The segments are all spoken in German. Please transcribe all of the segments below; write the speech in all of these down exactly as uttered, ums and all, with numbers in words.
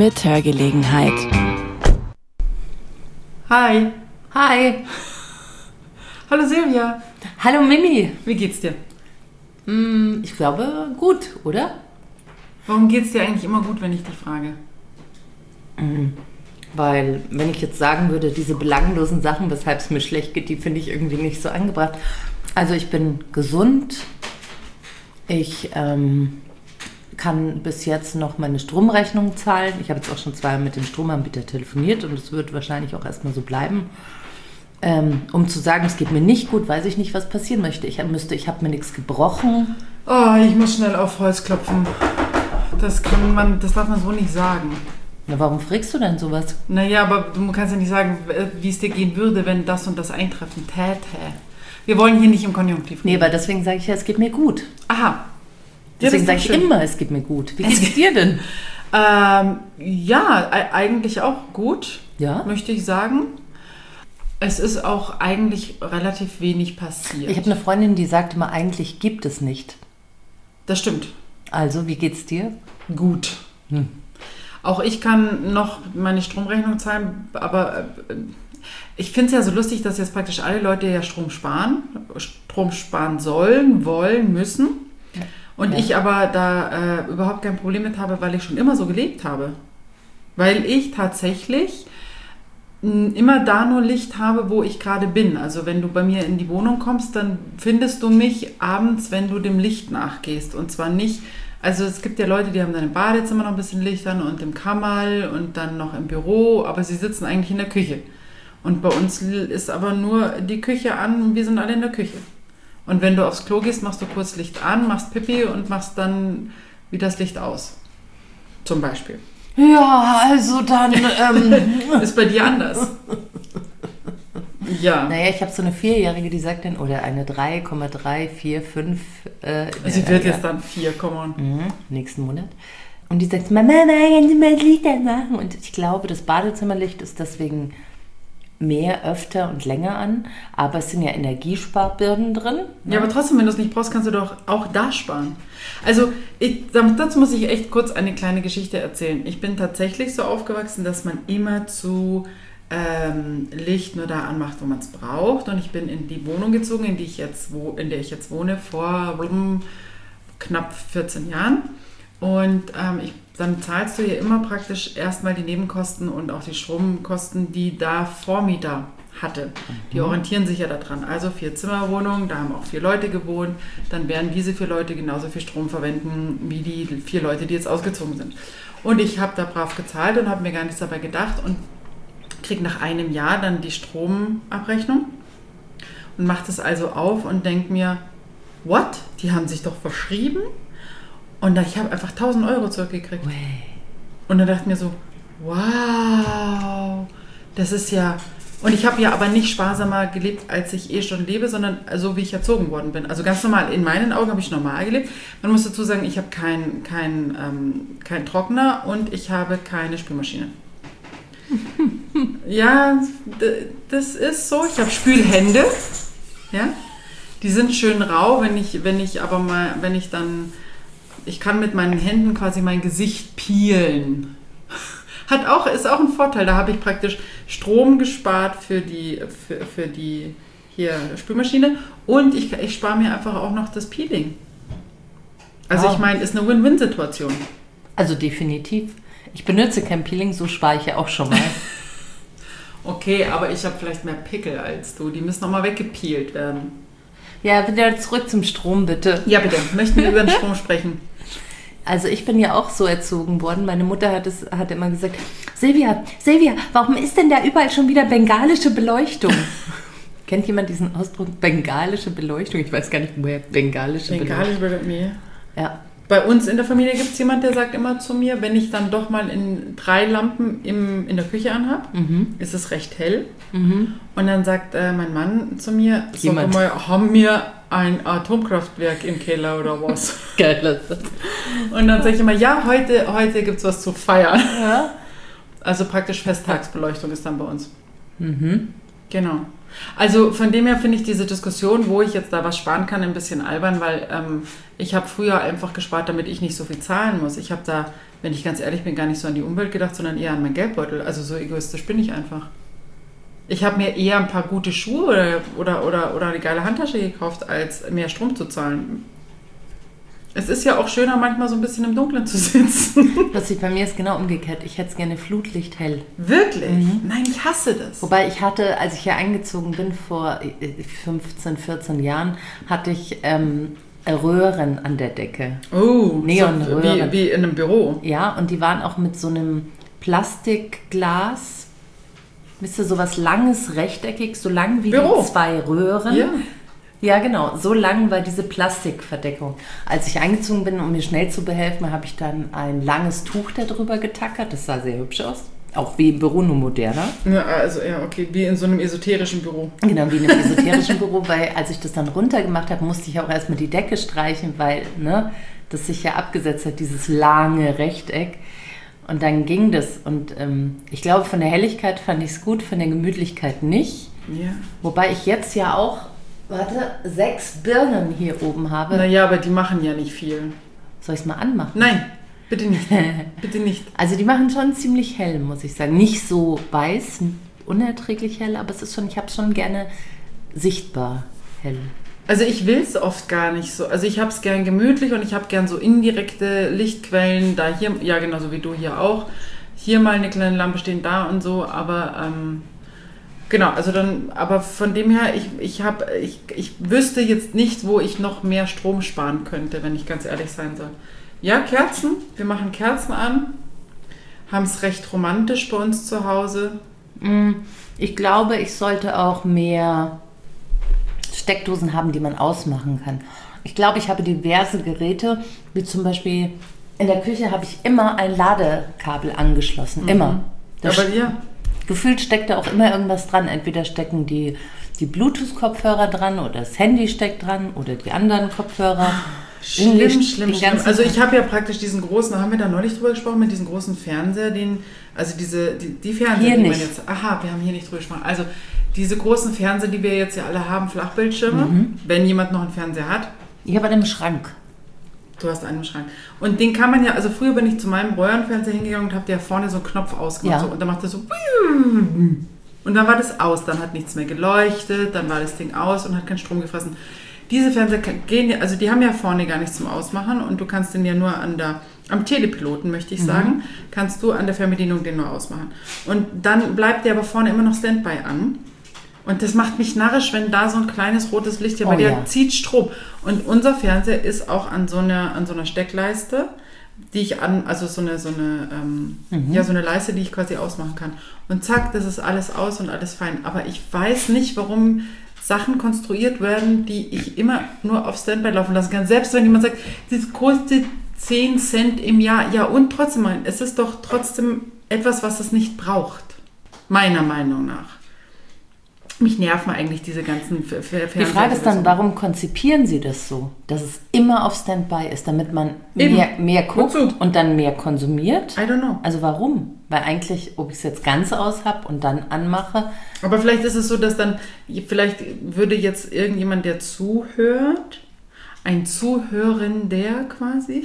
mit Hörgelegenheit. Hi. Hi. Hallo Silvia. Hallo Mimi. Wie geht's dir? Hm, ich glaube gut, oder? Warum geht's dir eigentlich immer gut, wenn ich dich frage? Mhm. Weil, wenn ich jetzt sagen würde, diese belanglosen Sachen, weshalb es mir schlecht geht, die finde ich irgendwie nicht so angebracht. Also ich bin gesund. Ich ähm, kann bis jetzt noch meine Stromrechnung zahlen. Ich habe jetzt auch schon zweimal mit dem Stromanbieter telefoniert und es wird wahrscheinlich auch erstmal so bleiben. Ähm, um zu sagen, es geht mir nicht gut, weiß ich nicht, was passieren möchte. Ich müsste, ich habe mir nichts gebrochen. Oh, ich muss schnell auf Holz klopfen. Das kann man, das darf man so nicht sagen. Na, warum fragst du denn sowas? Naja, aber du kannst ja nicht sagen, wie es dir gehen würde, wenn das und das eintreffen täte. Wir wollen hier nicht im Konjunktiv reden. Nee, aber deswegen sage ich ja, es geht mir gut. Aha. Deswegen ja, sage ich schön. immer, es geht mir gut. Wie geht es dir denn? Ähm, ja, eigentlich auch gut, ja? möchte ich sagen. Es ist auch eigentlich relativ wenig passiert. Ich habe eine Freundin, die sagt immer, eigentlich gibt es nicht. Das stimmt. Also, wie geht's dir? Gut. Hm. Auch ich kann noch meine Stromrechnung zahlen, aber äh, ich finde es ja so lustig, dass jetzt praktisch alle Leute ja Strom sparen, Strom sparen sollen, wollen, müssen. Und ja. ich aber da äh, überhaupt kein Problem mit habe, weil ich schon immer so gelebt habe. Weil ich tatsächlich n, immer da nur Licht habe, wo ich gerade bin. Also wenn du bei mir in die Wohnung kommst, dann findest du mich abends, wenn du dem Licht nachgehst. Und zwar nicht, also es gibt ja Leute, die haben dann im Badezimmer noch ein bisschen Licht an und im Kammerl und dann noch im Büro, aber sie sitzen eigentlich in der Küche. Und bei uns ist aber nur die Küche an und wir sind alle in der Küche. Und wenn du aufs Klo gehst, machst du kurz Licht an, machst Pipi und machst dann wieder das Licht aus. Zum Beispiel. Ja, also dann... Ähm. Ist bei dir anders. Ja. Naja, ich habe so eine Vierjährige, die sagt dann, oder eine drei Komma drei vier fünf. Äh, Sie wird ja. jetzt dann vier, mhm, nächsten Monat. Und die sagt, Mama, nein, du mal Licht anmachen. Und ich glaube, das Badezimmerlicht ist deswegen mehr, öfter und länger an. Aber es sind ja Energiesparbirnen drin. Ne? Ja, aber trotzdem, wenn du es nicht brauchst, kannst du doch auch da sparen. Also, ich, dazu muss ich echt kurz eine kleine Geschichte erzählen. Ich bin tatsächlich so aufgewachsen, dass man immer zu ähm, Licht nur da anmacht, wo man es braucht. Und ich bin in die Wohnung gezogen, in, die ich jetzt, wo, in der ich jetzt wohne, vor blum, knapp vierzehn Jahren. Und ähm, ich, dann zahlst du hier immer praktisch erstmal die Nebenkosten und auch die Stromkosten, die da Vormieter hatte. Mhm. Die orientieren sich ja daran. Also vier Zimmerwohnungen, da haben auch vier Leute gewohnt. Dann werden diese vier Leute genauso viel Strom verwenden wie die vier Leute, die jetzt ausgezogen sind. Und ich habe da brav gezahlt und habe mir gar nichts dabei gedacht und kriege nach einem Jahr dann die Stromabrechnung und mache das also auf und denke mir, what? Die haben sich doch verschrieben? Und dann, ich habe einfach tausend Euro zurückgekriegt. Way. Und dann dachte ich mir so, wow, das ist ja... Und ich habe ja aber nicht sparsamer gelebt, als ich eh schon lebe, sondern so, wie ich erzogen worden bin. Also ganz normal, in meinen Augen habe ich normal gelebt. Man muss dazu sagen, ich habe keinen kein, ähm, kein Trockner und ich habe keine Spülmaschine. Ja, d- das ist so. Ich habe Spülhände. Ja, die sind schön rau, wenn ich, wenn ich aber mal, wenn ich dann... Ich kann mit meinen Händen quasi mein Gesicht peelen. Hat auch, ist auch ein Vorteil. Da habe ich praktisch Strom gespart für die, für, für die hier Spülmaschine und ich, ich spare mir einfach auch noch das Peeling. Also wow. Ich meine, ist eine Win-Win-Situation. Also definitiv. Ich benutze kein Peeling, so spare ich ja auch schon mal. Okay, aber ich habe vielleicht mehr Pickel als du. Die müssen nochmal weggepeelt werden. Ja, wieder zurück zum Strom, bitte. Ja, bitte. Möchten wir über den Strom sprechen? Also ich bin ja auch so erzogen worden. Meine Mutter hat, es, hat immer gesagt, Silvia, Silvia, warum ist denn da überall schon wieder bengalische Beleuchtung? Kennt jemand diesen Ausdruck, bengalische Beleuchtung? Ich weiß gar nicht, woher bengalische Bengalische Beleuchtung. Beleuchtung, nee. Ja. Bei uns in der Familie gibt es jemanden, der sagt immer zu mir, wenn ich dann doch mal in drei Lampen im, in der Küche anhabe, mhm. ist es recht hell. Mhm. Und dann sagt äh, mein Mann zu mir, sag mal, haben wir ein Atomkraftwerk im Keller oder was? Geil. Und dann sage ich immer, ja, heute, heute gibt es was zu feiern. Ja. Also praktisch Festtagsbeleuchtung ist dann bei uns. Mhm. Genau. Also von dem her finde ich diese Diskussion, wo ich jetzt da was sparen kann, ein bisschen albern, weil ähm, ich habe früher einfach gespart, damit ich nicht so viel zahlen muss. Ich habe da, wenn ich ganz ehrlich bin, gar nicht so an die Umwelt gedacht, sondern eher an meinen Geldbeutel. Also so egoistisch bin ich einfach. Ich habe mir eher ein paar gute Schuhe oder, oder, oder, oder eine geile Handtasche gekauft, als mehr Strom zu zahlen. Es ist ja auch schöner, manchmal so ein bisschen im Dunkeln zu sitzen. Lustig, bei mir ist genau umgekehrt. Ich hätte es gerne Flutlicht hell. Wirklich? Mhm. Nein, ich hasse das. Wobei ich hatte, als ich hier eingezogen bin vor fünfzehn, vierzehn Jahren, hatte ich ähm, Röhren an der Decke. Oh, Neonröhren. So, wie, wie in einem Büro. Ja, und die waren auch mit so einem Plastikglas, wisst ihr, sowas langes, rechteckig, so lang wie Büro. die zwei Röhren. Ja. Ja, genau. So lang war diese Plastikverdeckung. Als ich eingezogen bin, um mir schnell zu behelfen, habe ich dann ein langes Tuch darüber getackert. Das sah sehr hübsch aus. Auch wie im Büro, nur moderner. Ja, also ja, okay, wie in so einem esoterischen Büro. Genau, wie in einem esoterischen Büro, weil als ich das dann runtergemacht habe, musste ich auch erstmal die Decke streichen, weil ne, das sich ja abgesetzt hat, dieses lange Rechteck. Und dann ging das. Und ähm, ich glaube, von der Helligkeit fand ich es gut, von der Gemütlichkeit nicht. Ja. Wobei ich jetzt ja auch, warte, sechs Birnen hier oben habe. Naja, aber die machen ja nicht viel. Soll ich es mal anmachen? Nein, bitte nicht. Bitte nicht. Also die machen schon ziemlich hell, muss ich sagen. Nicht so weiß, unerträglich hell, aber es ist schon, ich habe es schon gerne sichtbar hell. Also ich will es oft gar nicht so. Also ich habe es gern gemütlich und ich habe gern so indirekte Lichtquellen. Da hier, ja genauso wie du hier auch. Hier mal eine kleine Lampe stehen, da und so, aber ähm, genau, also dann, aber von dem her, ich, ich, hab, ich, ich wüsste jetzt nicht, wo ich noch mehr Strom sparen könnte, wenn ich ganz ehrlich sein soll. Ja, Kerzen, wir machen Kerzen an, haben es recht romantisch bei uns zu Hause. Ich glaube, ich sollte auch mehr Steckdosen haben, die man ausmachen kann. Ich glaube, ich habe diverse Geräte, wie zum Beispiel in der Küche habe ich immer ein Ladekabel angeschlossen, immer. Das Aber ja. Gefühlt steckt da auch immer irgendwas dran. Entweder stecken die, die Bluetooth-Kopfhörer dran oder das Handy steckt dran oder die anderen Kopfhörer. Schlimm, Irgendwie schlimm, den schlimm. ganzen Also Tag. ich habe ja praktisch diesen großen, da haben wir da neulich drüber gesprochen, mit diesem großen Fernseher, den, also diese, die, die Fernseher, Hier die man nicht. jetzt, aha, wir haben hier nicht drüber gesprochen. Also diese großen Fernseher, die wir jetzt ja alle haben, Flachbildschirme, Mhm. wenn jemand noch einen Fernseher hat. Ich habe einen im Schrank. Du hast einen im Schrank. Und den kann man ja, also früher bin ich zu meinem Röhrenfernseher hingegangen und habe der vorne so einen Knopf ausgemacht. Ja. So, und dann macht er so und dann war das aus, dann hat nichts mehr geleuchtet, dann war das Ding aus und hat keinen Strom gefressen. Diese Fernseher gehen ja, also die haben ja vorne gar nichts zum Ausmachen und du kannst den ja nur an der, am Telepiloten, möchte ich sagen, mhm. kannst du an der Fernbedienung den nur ausmachen. Und dann bleibt der aber vorne immer noch Standby an. Und das macht mich narrisch, wenn da so ein kleines rotes Licht, ja, weil Oh, der ja. zieht Strom. Und unser Fernseher ist auch an so einer, an so einer Steckleiste, die ich an, also so eine, so eine, ähm, Mhm. ja, so eine Leiste, die ich quasi ausmachen kann. Und zack, das ist alles aus und alles fein. Aber ich weiß nicht, warum Sachen konstruiert werden, die ich immer nur auf Standby laufen lassen kann. Selbst wenn jemand sagt, das kostet zehn Cent im Jahr. Ja, und trotzdem, es ist doch trotzdem etwas, was es nicht braucht. Meiner Meinung nach. Mich nerven eigentlich diese ganzen F- F- Fernseher. Die Frage ist dann, warum konzipieren Sie das so, dass es immer auf Standby ist, damit man Eben. mehr, mehr guckt Wozu? und dann mehr konsumiert? I don't know. Also warum? Weil eigentlich, ob ich es jetzt ganz aus habe und dann anmache, Aber vielleicht ist es so, dass dann, vielleicht würde jetzt irgendjemand, der zuhört, ein Zuhörender quasi,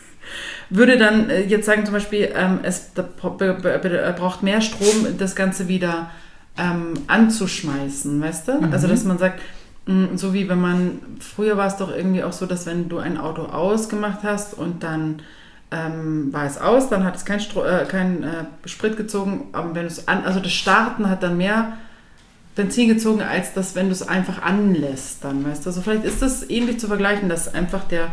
würde dann äh, jetzt sagen zum Beispiel, ähm, es da bra- be- be- braucht mehr Strom, das Ganze wieder ähm, anzuschmeißen, weißt du? Mhm. Also dass man sagt, mh, so wie wenn man, früher war es doch irgendwie auch so, dass wenn du ein Auto ausgemacht hast und dann ähm, war es aus, dann hat es kein, Stro- äh, kein äh, Sprit gezogen, aber wenn du es an, also das Starten hat dann mehr Benzin gezogen, als das, wenn du es einfach anlässt, dann, weißt du? Also vielleicht ist das ähnlich zu vergleichen, dass einfach der,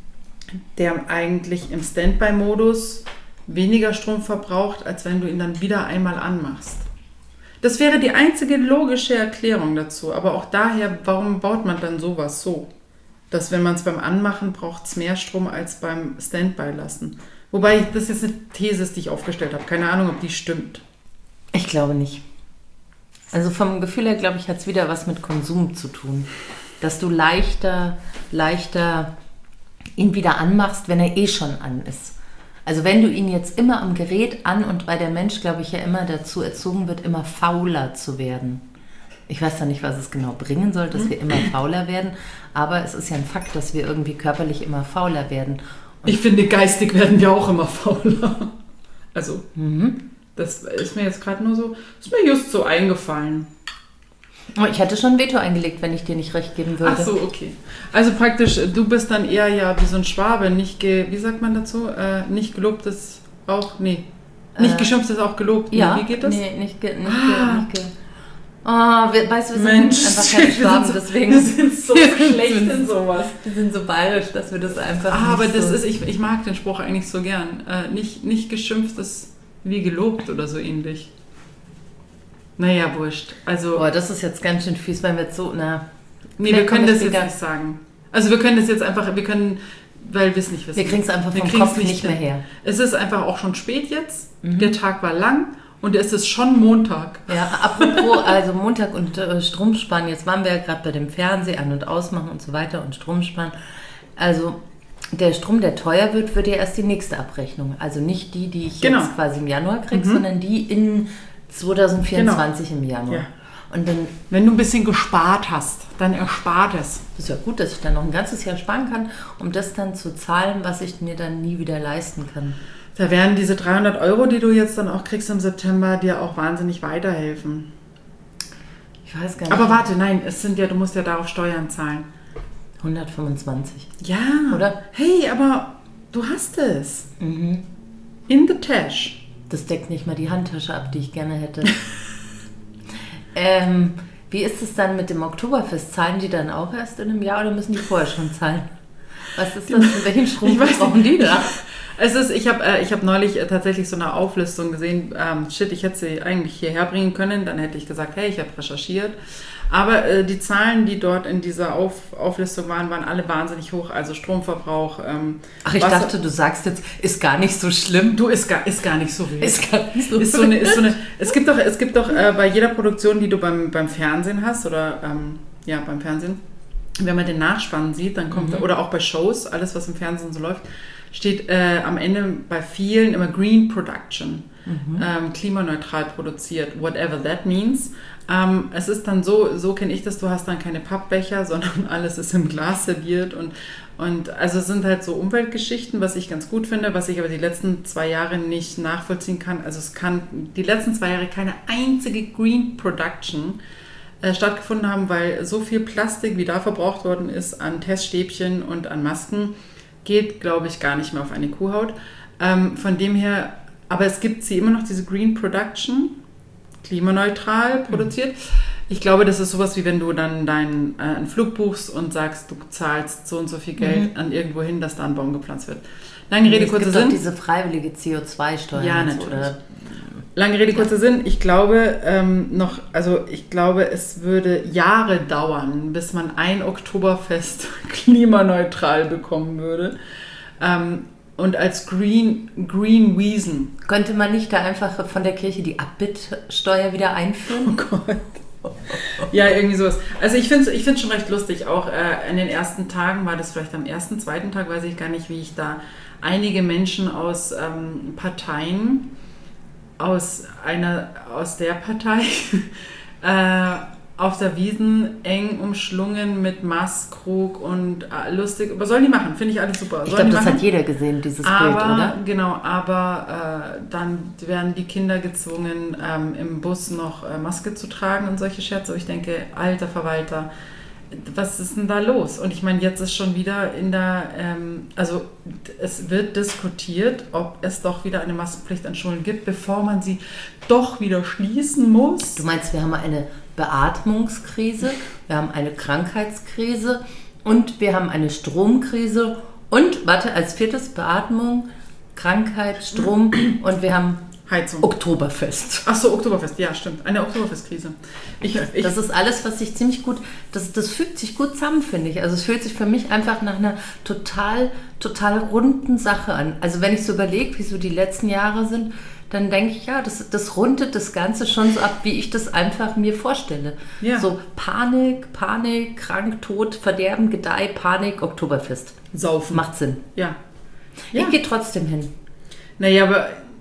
der eigentlich im Standby-Modus weniger Strom verbraucht, als wenn du ihn dann wieder einmal anmachst. Das wäre die einzige logische Erklärung dazu, aber auch daher, warum baut man dann sowas so? Dass wenn man es beim Anmachen braucht es mehr Strom als beim Standby lassen. Wobei das jetzt eine These ist, die ich aufgestellt habe. Keine Ahnung, ob die stimmt. ich glaube nicht. Also vom Gefühl her, glaube ich, hat es wieder was mit Konsum zu tun. Dass du leichter, leichter ihn wieder anmachst, wenn er eh schon an ist. Also wenn du ihn jetzt immer am Gerät an und weil der Mensch, glaube ich, ja immer dazu erzogen wird, immer fauler zu werden. Ich weiß ja nicht, was es genau bringen soll, dass wir immer fauler werden, aber es ist ja ein Fakt, dass wir irgendwie körperlich immer fauler werden. Und ich finde, geistig werden wir auch immer fauler. Also, mhm. das ist mir jetzt gerade nur so, ist mir just so eingefallen. Oh, ich hätte schon ein Veto eingelegt, wenn ich dir nicht recht geben würde. Ach so, okay. Also praktisch, du bist dann eher ja wie so ein Schwabe, nicht, ge, wie sagt man dazu, äh, nicht gelobtes auch, nee, nicht äh, geschimpftes auch gelobt. Ja, nee, wie geht das? Nee, nicht ge, nicht ah. ge, nicht ge. Oh, wir, weißt du, wir Mensch, sind einfach keine Schwaben, so, deswegen. Wir sind so schlecht in sowas. Wir sind so bayerisch, dass wir das einfach ah, aber das so ist, ich, ich mag den Spruch eigentlich so gern. Äh, nicht, nicht geschimpftes wie gelobt oder so ähnlich. Naja, wurscht. Also, boah, das ist jetzt ganz schön fies, weil wir jetzt so, na... Nee, wir können das jetzt nicht sagen. Also wir können das jetzt einfach, wir können, weil wir es nicht wissen. Wir kriegen es einfach vom Kopf nicht mehr her. Es ist einfach auch schon spät jetzt, mhm. der Tag war lang und es ist schon Montag. Ja, apropos, also Montag und äh, Stromsparen, jetzt waren wir ja gerade bei dem Fernseher an- und ausmachen und so weiter und Stromsparen. Also der Strom, der teuer wird, wird ja erst die nächste Abrechnung. Also nicht die, die ich genau. jetzt quasi im Januar kriege, mhm. sondern die in zwanzig vierundzwanzig genau. im Januar. Ja. Und dann, wenn du ein bisschen gespart hast, dann erspart es. Das ist ja gut, dass ich dann noch ein ganzes Jahr sparen kann, um das dann zu zahlen, was ich mir dann nie wieder leisten kann. Da werden diese dreihundert Euro, die du jetzt dann auch kriegst im September, dir auch wahnsinnig weiterhelfen. Ich weiß gar nicht. Aber warte, nein, es sind ja, du musst ja darauf Steuern zahlen. hundertfünfundzwanzig. Ja, oder? Hey, aber du hast es. Mhm. In the Tash. Das deckt nicht mal die Handtasche ab, die ich gerne hätte. ähm, wie ist es dann mit dem Oktoberfest? Zahlen die dann auch erst in einem Jahr oder müssen die vorher schon zahlen? Was ist das? Welchen Strom brauchen die da? Es ist, ich habe äh, ich hab neulich äh, tatsächlich so eine Auflistung gesehen. Ähm, shit, ich hätte sie eigentlich hierher bringen können. Dann hätte ich gesagt, hey, ich habe recherchiert. Aber äh, die Zahlen, die dort in dieser Auf, Auflistung waren, waren alle wahnsinnig hoch. Also Stromverbrauch. Ähm, Ach, ich Wasser. dachte, du sagst jetzt, ist gar nicht so schlimm. Du, ist gar, ist gar nicht so wild. Ist gar nicht so ist so eine, ist so eine, Es gibt doch, es gibt doch äh, bei jeder Produktion, die du beim, beim Fernsehen hast, oder ähm, ja, beim Fernsehen, wenn man den Nachspann sieht, dann kommt, mhm. oder auch bei Shows, alles, was im Fernsehen so läuft, steht äh, am Ende bei vielen immer Green Production, mhm. ähm, klimaneutral produziert, whatever that means. Ähm, es ist dann so, so kenne ich das, du hast dann keine Pappbecher, sondern alles ist im Glas serviert und, und also es sind halt so Umweltgeschichten, was ich ganz gut finde, was ich aber die letzten zwei Jahre nicht nachvollziehen kann. Also es kann die letzten zwei Jahre keine einzige Green Production äh, stattgefunden haben, weil so viel Plastik, wie da verbraucht worden ist an Teststäbchen und an Masken, geht, glaube ich, gar nicht mehr auf eine Kuhhaut. Ähm, von dem her, aber es gibt sie immer noch, diese Green Production, klimaneutral produziert. Ich glaube, das ist sowas wie wenn du dann deinen äh, einen Flug buchst und sagst, du zahlst so und so viel Geld mhm. an irgendwo hin, dass da ein Baum gepflanzt wird. Lange Rede, kurzer Sinn. Es gibt auch diese freiwillige C O zwei Steuer. Ja, natürlich. Oder Lange Rede, kurzer Sinn. Ich glaube ähm, noch, also ich glaube, es würde Jahre dauern, bis man ein Oktoberfest klimaneutral bekommen würde. Ähm, und als Green, Green Wiesen. Könnte man nicht da einfach von der Kirche die Abbittsteuer wieder einführen? Oh Gott. Ja, irgendwie sowas. Also ich finde es ich find's schon recht lustig. Auch äh, in den ersten Tagen war das vielleicht am ersten, zweiten Tag, weiß ich gar nicht, wie ich da einige Menschen aus ähm, Parteien aus einer aus der Partei äh, auf der Wiesn eng umschlungen mit Maßkrug und äh, lustig. Was sollen die machen? Finde ich alles super. Ich glaube, das hat jeder gesehen, dieses aber, Bild, oder? Genau, aber äh, dann werden die Kinder gezwungen, ähm, im Bus noch äh, Maske zu tragen und solche Scherze. Und ich denke, alter Verwalter, was ist denn da los? Und ich meine, jetzt ist schon wieder in der, ähm, also es wird diskutiert, ob es doch wieder eine Maskenpflicht an Schulen gibt, bevor man sie doch wieder schließen muss. Du meinst, wir haben eine Beatmungskrise, wir haben eine Krankheitskrise und wir haben eine Stromkrise und, warte, als viertes Beatmung, Krankheit, Strom und wir haben Heizung. Oktoberfest. Ach so, Oktoberfest, ja, stimmt. Eine Oktoberfestkrise. Ich, ich, das ist alles, was sich ziemlich gut, das, das fügt sich gut zusammen, finde ich. Also es fühlt sich für mich einfach nach einer total, total runden Sache an. Also wenn ich so überlege, wie so die letzten Jahre sind, dann denke ich, ja, das, das rundet das Ganze schon so ab, wie ich das einfach mir vorstelle. Ja. So Panik, Panik, krank, Tod, Verderben, Gedeih, Panik, Oktoberfest. Saufen. Macht Sinn. Ja. ja. Ich gehe trotzdem hin. Naja, aber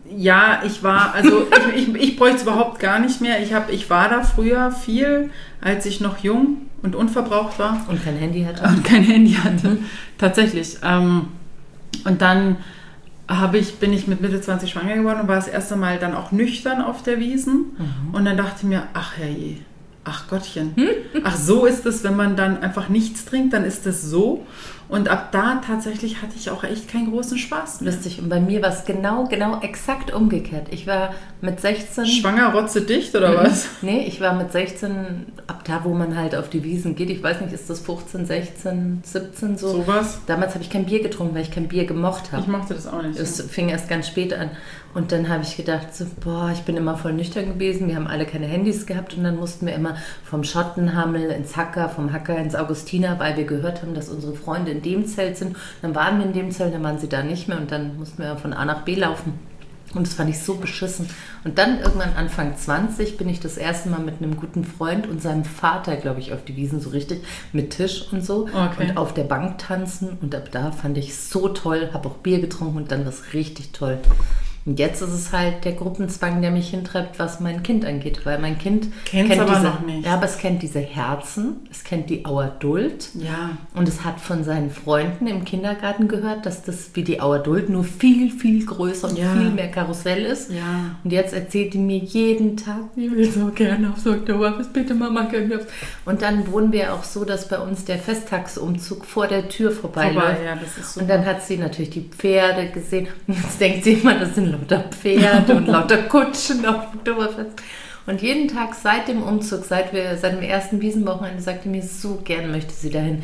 Ja, ich war, also ich, ich, ich bräuchte es überhaupt gar nicht mehr. Ich, hab, ich war da früher viel, als ich noch jung und unverbraucht war. Und kein Handy hatte. Und kein Handy hatte, mhm. tatsächlich. Ähm, und dann habe ich, bin ich mit Mitte zwanzig schwanger geworden und war das erste Mal dann auch nüchtern auf der Wiesn. Mhm. Und dann dachte ich mir, ach herrje, ach Gottchen, ach so ist es, wenn man dann einfach nichts trinkt, dann ist es so. Und ab da tatsächlich hatte ich auch echt keinen großen Spaß mehr. Lustig. Und bei mir war es genau, genau exakt umgekehrt. Ich war mit sechzehn... Schwanger, rotzedicht oder was? Nee, ich war mit sechzehn, ab da, wo man halt auf die Wiesen geht, ich weiß nicht, ist das fünfzehn, sechzehn, siebzehn so? Sowas? Damals habe ich kein Bier getrunken, weil ich kein Bier gemocht habe. Ich mochte das auch nicht. Es ja. fing erst ganz spät an. Und dann habe ich gedacht, so, boah, ich bin immer voll nüchtern gewesen. Wir haben alle keine Handys gehabt und dann mussten wir immer vom Schottenhammel ins Hacker, vom Hacker ins Augustiner, weil wir gehört haben, dass unsere Freunde in dem Zelt sind. Dann waren wir in dem Zelt, dann waren sie da nicht mehr und dann mussten wir von A nach B laufen. Und das fand ich so beschissen. Und dann irgendwann Anfang zwanzig bin ich das erste Mal mit einem guten Freund und seinem Vater, glaube ich, auf die Wiesen so richtig mit Tisch und so okay. und auf der Bank tanzen. Und ab da fand ich es so toll, habe auch Bier getrunken und dann war es richtig toll. Und jetzt ist es halt der Gruppenzwang, der mich hintreibt, was mein Kind angeht. Weil mein Kind Kennst kennt aber diese, noch nicht. Ja, aber es kennt diese Herzen, es kennt die Auerduld. Ja. Und es hat von seinen Freunden im Kindergarten gehört, dass das wie die Auerduld nur viel, viel größer und ja. viel mehr Karussell ist. Ja. Und jetzt erzählt die mir jeden Tag, ich will so gerne aufs Oktoberfest, bitte Mama, gerne aufs. Und dann wohnen wir auch so, dass bei uns der Festtagsumzug vor der Tür vorbeiläuft. Vorbei, ja, das ist super. Und dann hat sie natürlich die Pferde gesehen. Und jetzt denkt sie immer, das sind lauter Pferde und lauter Kutschen auf dem Oktoberfest. Und jeden Tag seit dem Umzug, seit wir seit dem ersten Wiesenwochenende, sagte mir, so gern möchte sie dahin.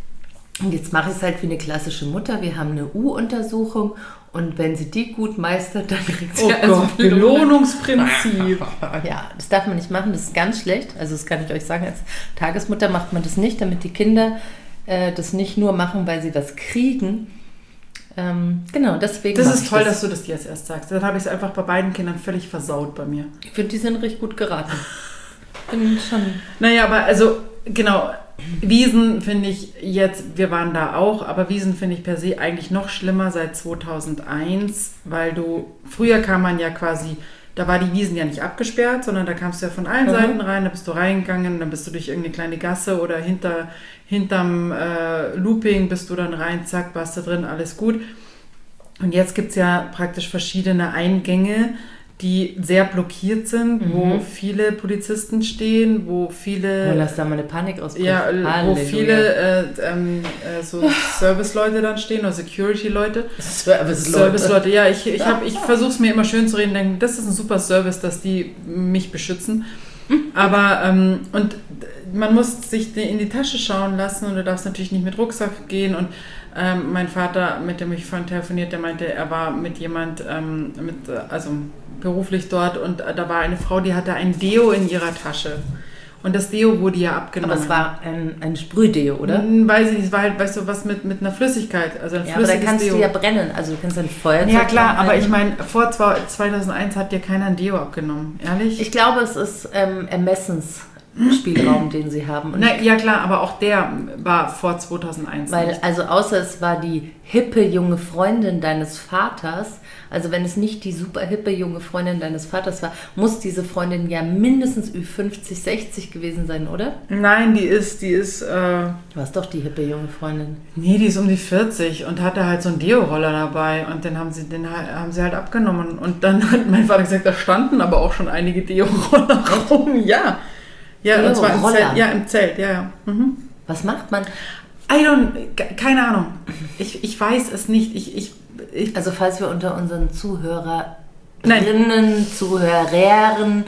Und jetzt mache ich es halt wie eine klassische Mutter. Wir haben eine U-Untersuchung und wenn sie die gut meistert, dann kriegt sie oh also Gott, Belohnungsprinzip. Ja, das darf man nicht machen, das ist ganz schlecht. Also das kann ich euch sagen, als Tagesmutter macht man das nicht, damit die Kinder äh, das nicht nur machen, weil sie was kriegen. Ähm, genau, deswegen. Das ist toll, das. dass du das jetzt erst sagst. Dann habe ich es einfach bei beiden Kindern völlig versaut bei mir. Ich finde, die sind richtig gut geraten. Bin schon. Naja, aber also, genau, Wiesen finde ich jetzt, wir waren da auch, aber Wiesen finde ich per se eigentlich noch schlimmer seit zweitausendeins, weil du, früher kam man ja quasi, da war die Wiesen ja nicht abgesperrt, sondern da kamst du ja von allen mhm. Seiten rein, da bist du reingegangen, dann bist du durch irgendeine kleine Gasse oder hinter, hinterm äh, Looping bist du dann rein, zack, warst du drin, alles gut. Und jetzt gibt es ja praktisch verschiedene Eingänge, die sehr blockiert sind, mhm. wo viele Polizisten stehen, wo viele... Oh, lass da mal eine Panik ausbrechen. Ja, Halleluja. Wo viele äh, ähm, äh, so Service-Leute dann stehen oder Security-Leute. Service-Leute. Service-Leute, ja, ich, ich, hab, ich versuche es mir immer schön zu reden, denke, das ist ein super Service, dass die mich beschützen. Aber, ähm, und man muss sich in die Tasche schauen lassen und du darfst natürlich nicht mit Rucksack gehen und ähm, mein Vater, mit dem ich vorhin telefoniert, der meinte, er war mit jemand, ähm, mit, also beruflich dort und da war eine Frau, die hatte ein Deo in ihrer Tasche. Und das Deo wurde ja abgenommen. Aber es war ein, ein Sprühdeo, oder? Weiß ich nicht, es war halt, weißt du, was mit, mit einer Flüssigkeit. Also ein ja, aber da kannst Deo. Du ja brennen, also du kannst ein Feuerzeug. Ja klar, aber ich meine, vor zweitausendeins hat dir keiner ein Deo abgenommen, ehrlich? Ich glaube, es ist ähm, Ermessensspielraum, den sie haben. Und Na, ja klar, aber auch der war vor zweitausendeins. Weil, nicht. also außer es war die hippe junge Freundin deines Vaters, also wenn es nicht die super hippe junge Freundin deines Vaters war, muss diese Freundin ja mindestens Ü fünfzig, sechzig gewesen sein, oder? Nein, die ist, die ist... Äh, du warst doch die hippe junge Freundin. Nee, die ist um die vierzig und hatte halt so einen Deo-Roller dabei und den haben sie, den haben sie halt abgenommen. Und dann hat mein Vater gesagt, da standen aber auch schon einige Deo-Roller rum. Ja, ja, und zwar im Zelt. Ja, im Zelt, ja, ja. Mhm. Was macht man? I don't, keine Ahnung. Ich, ich weiß es nicht. Ich, ich, ich also falls wir unter unseren Zuhörerinnen, Zuhörern,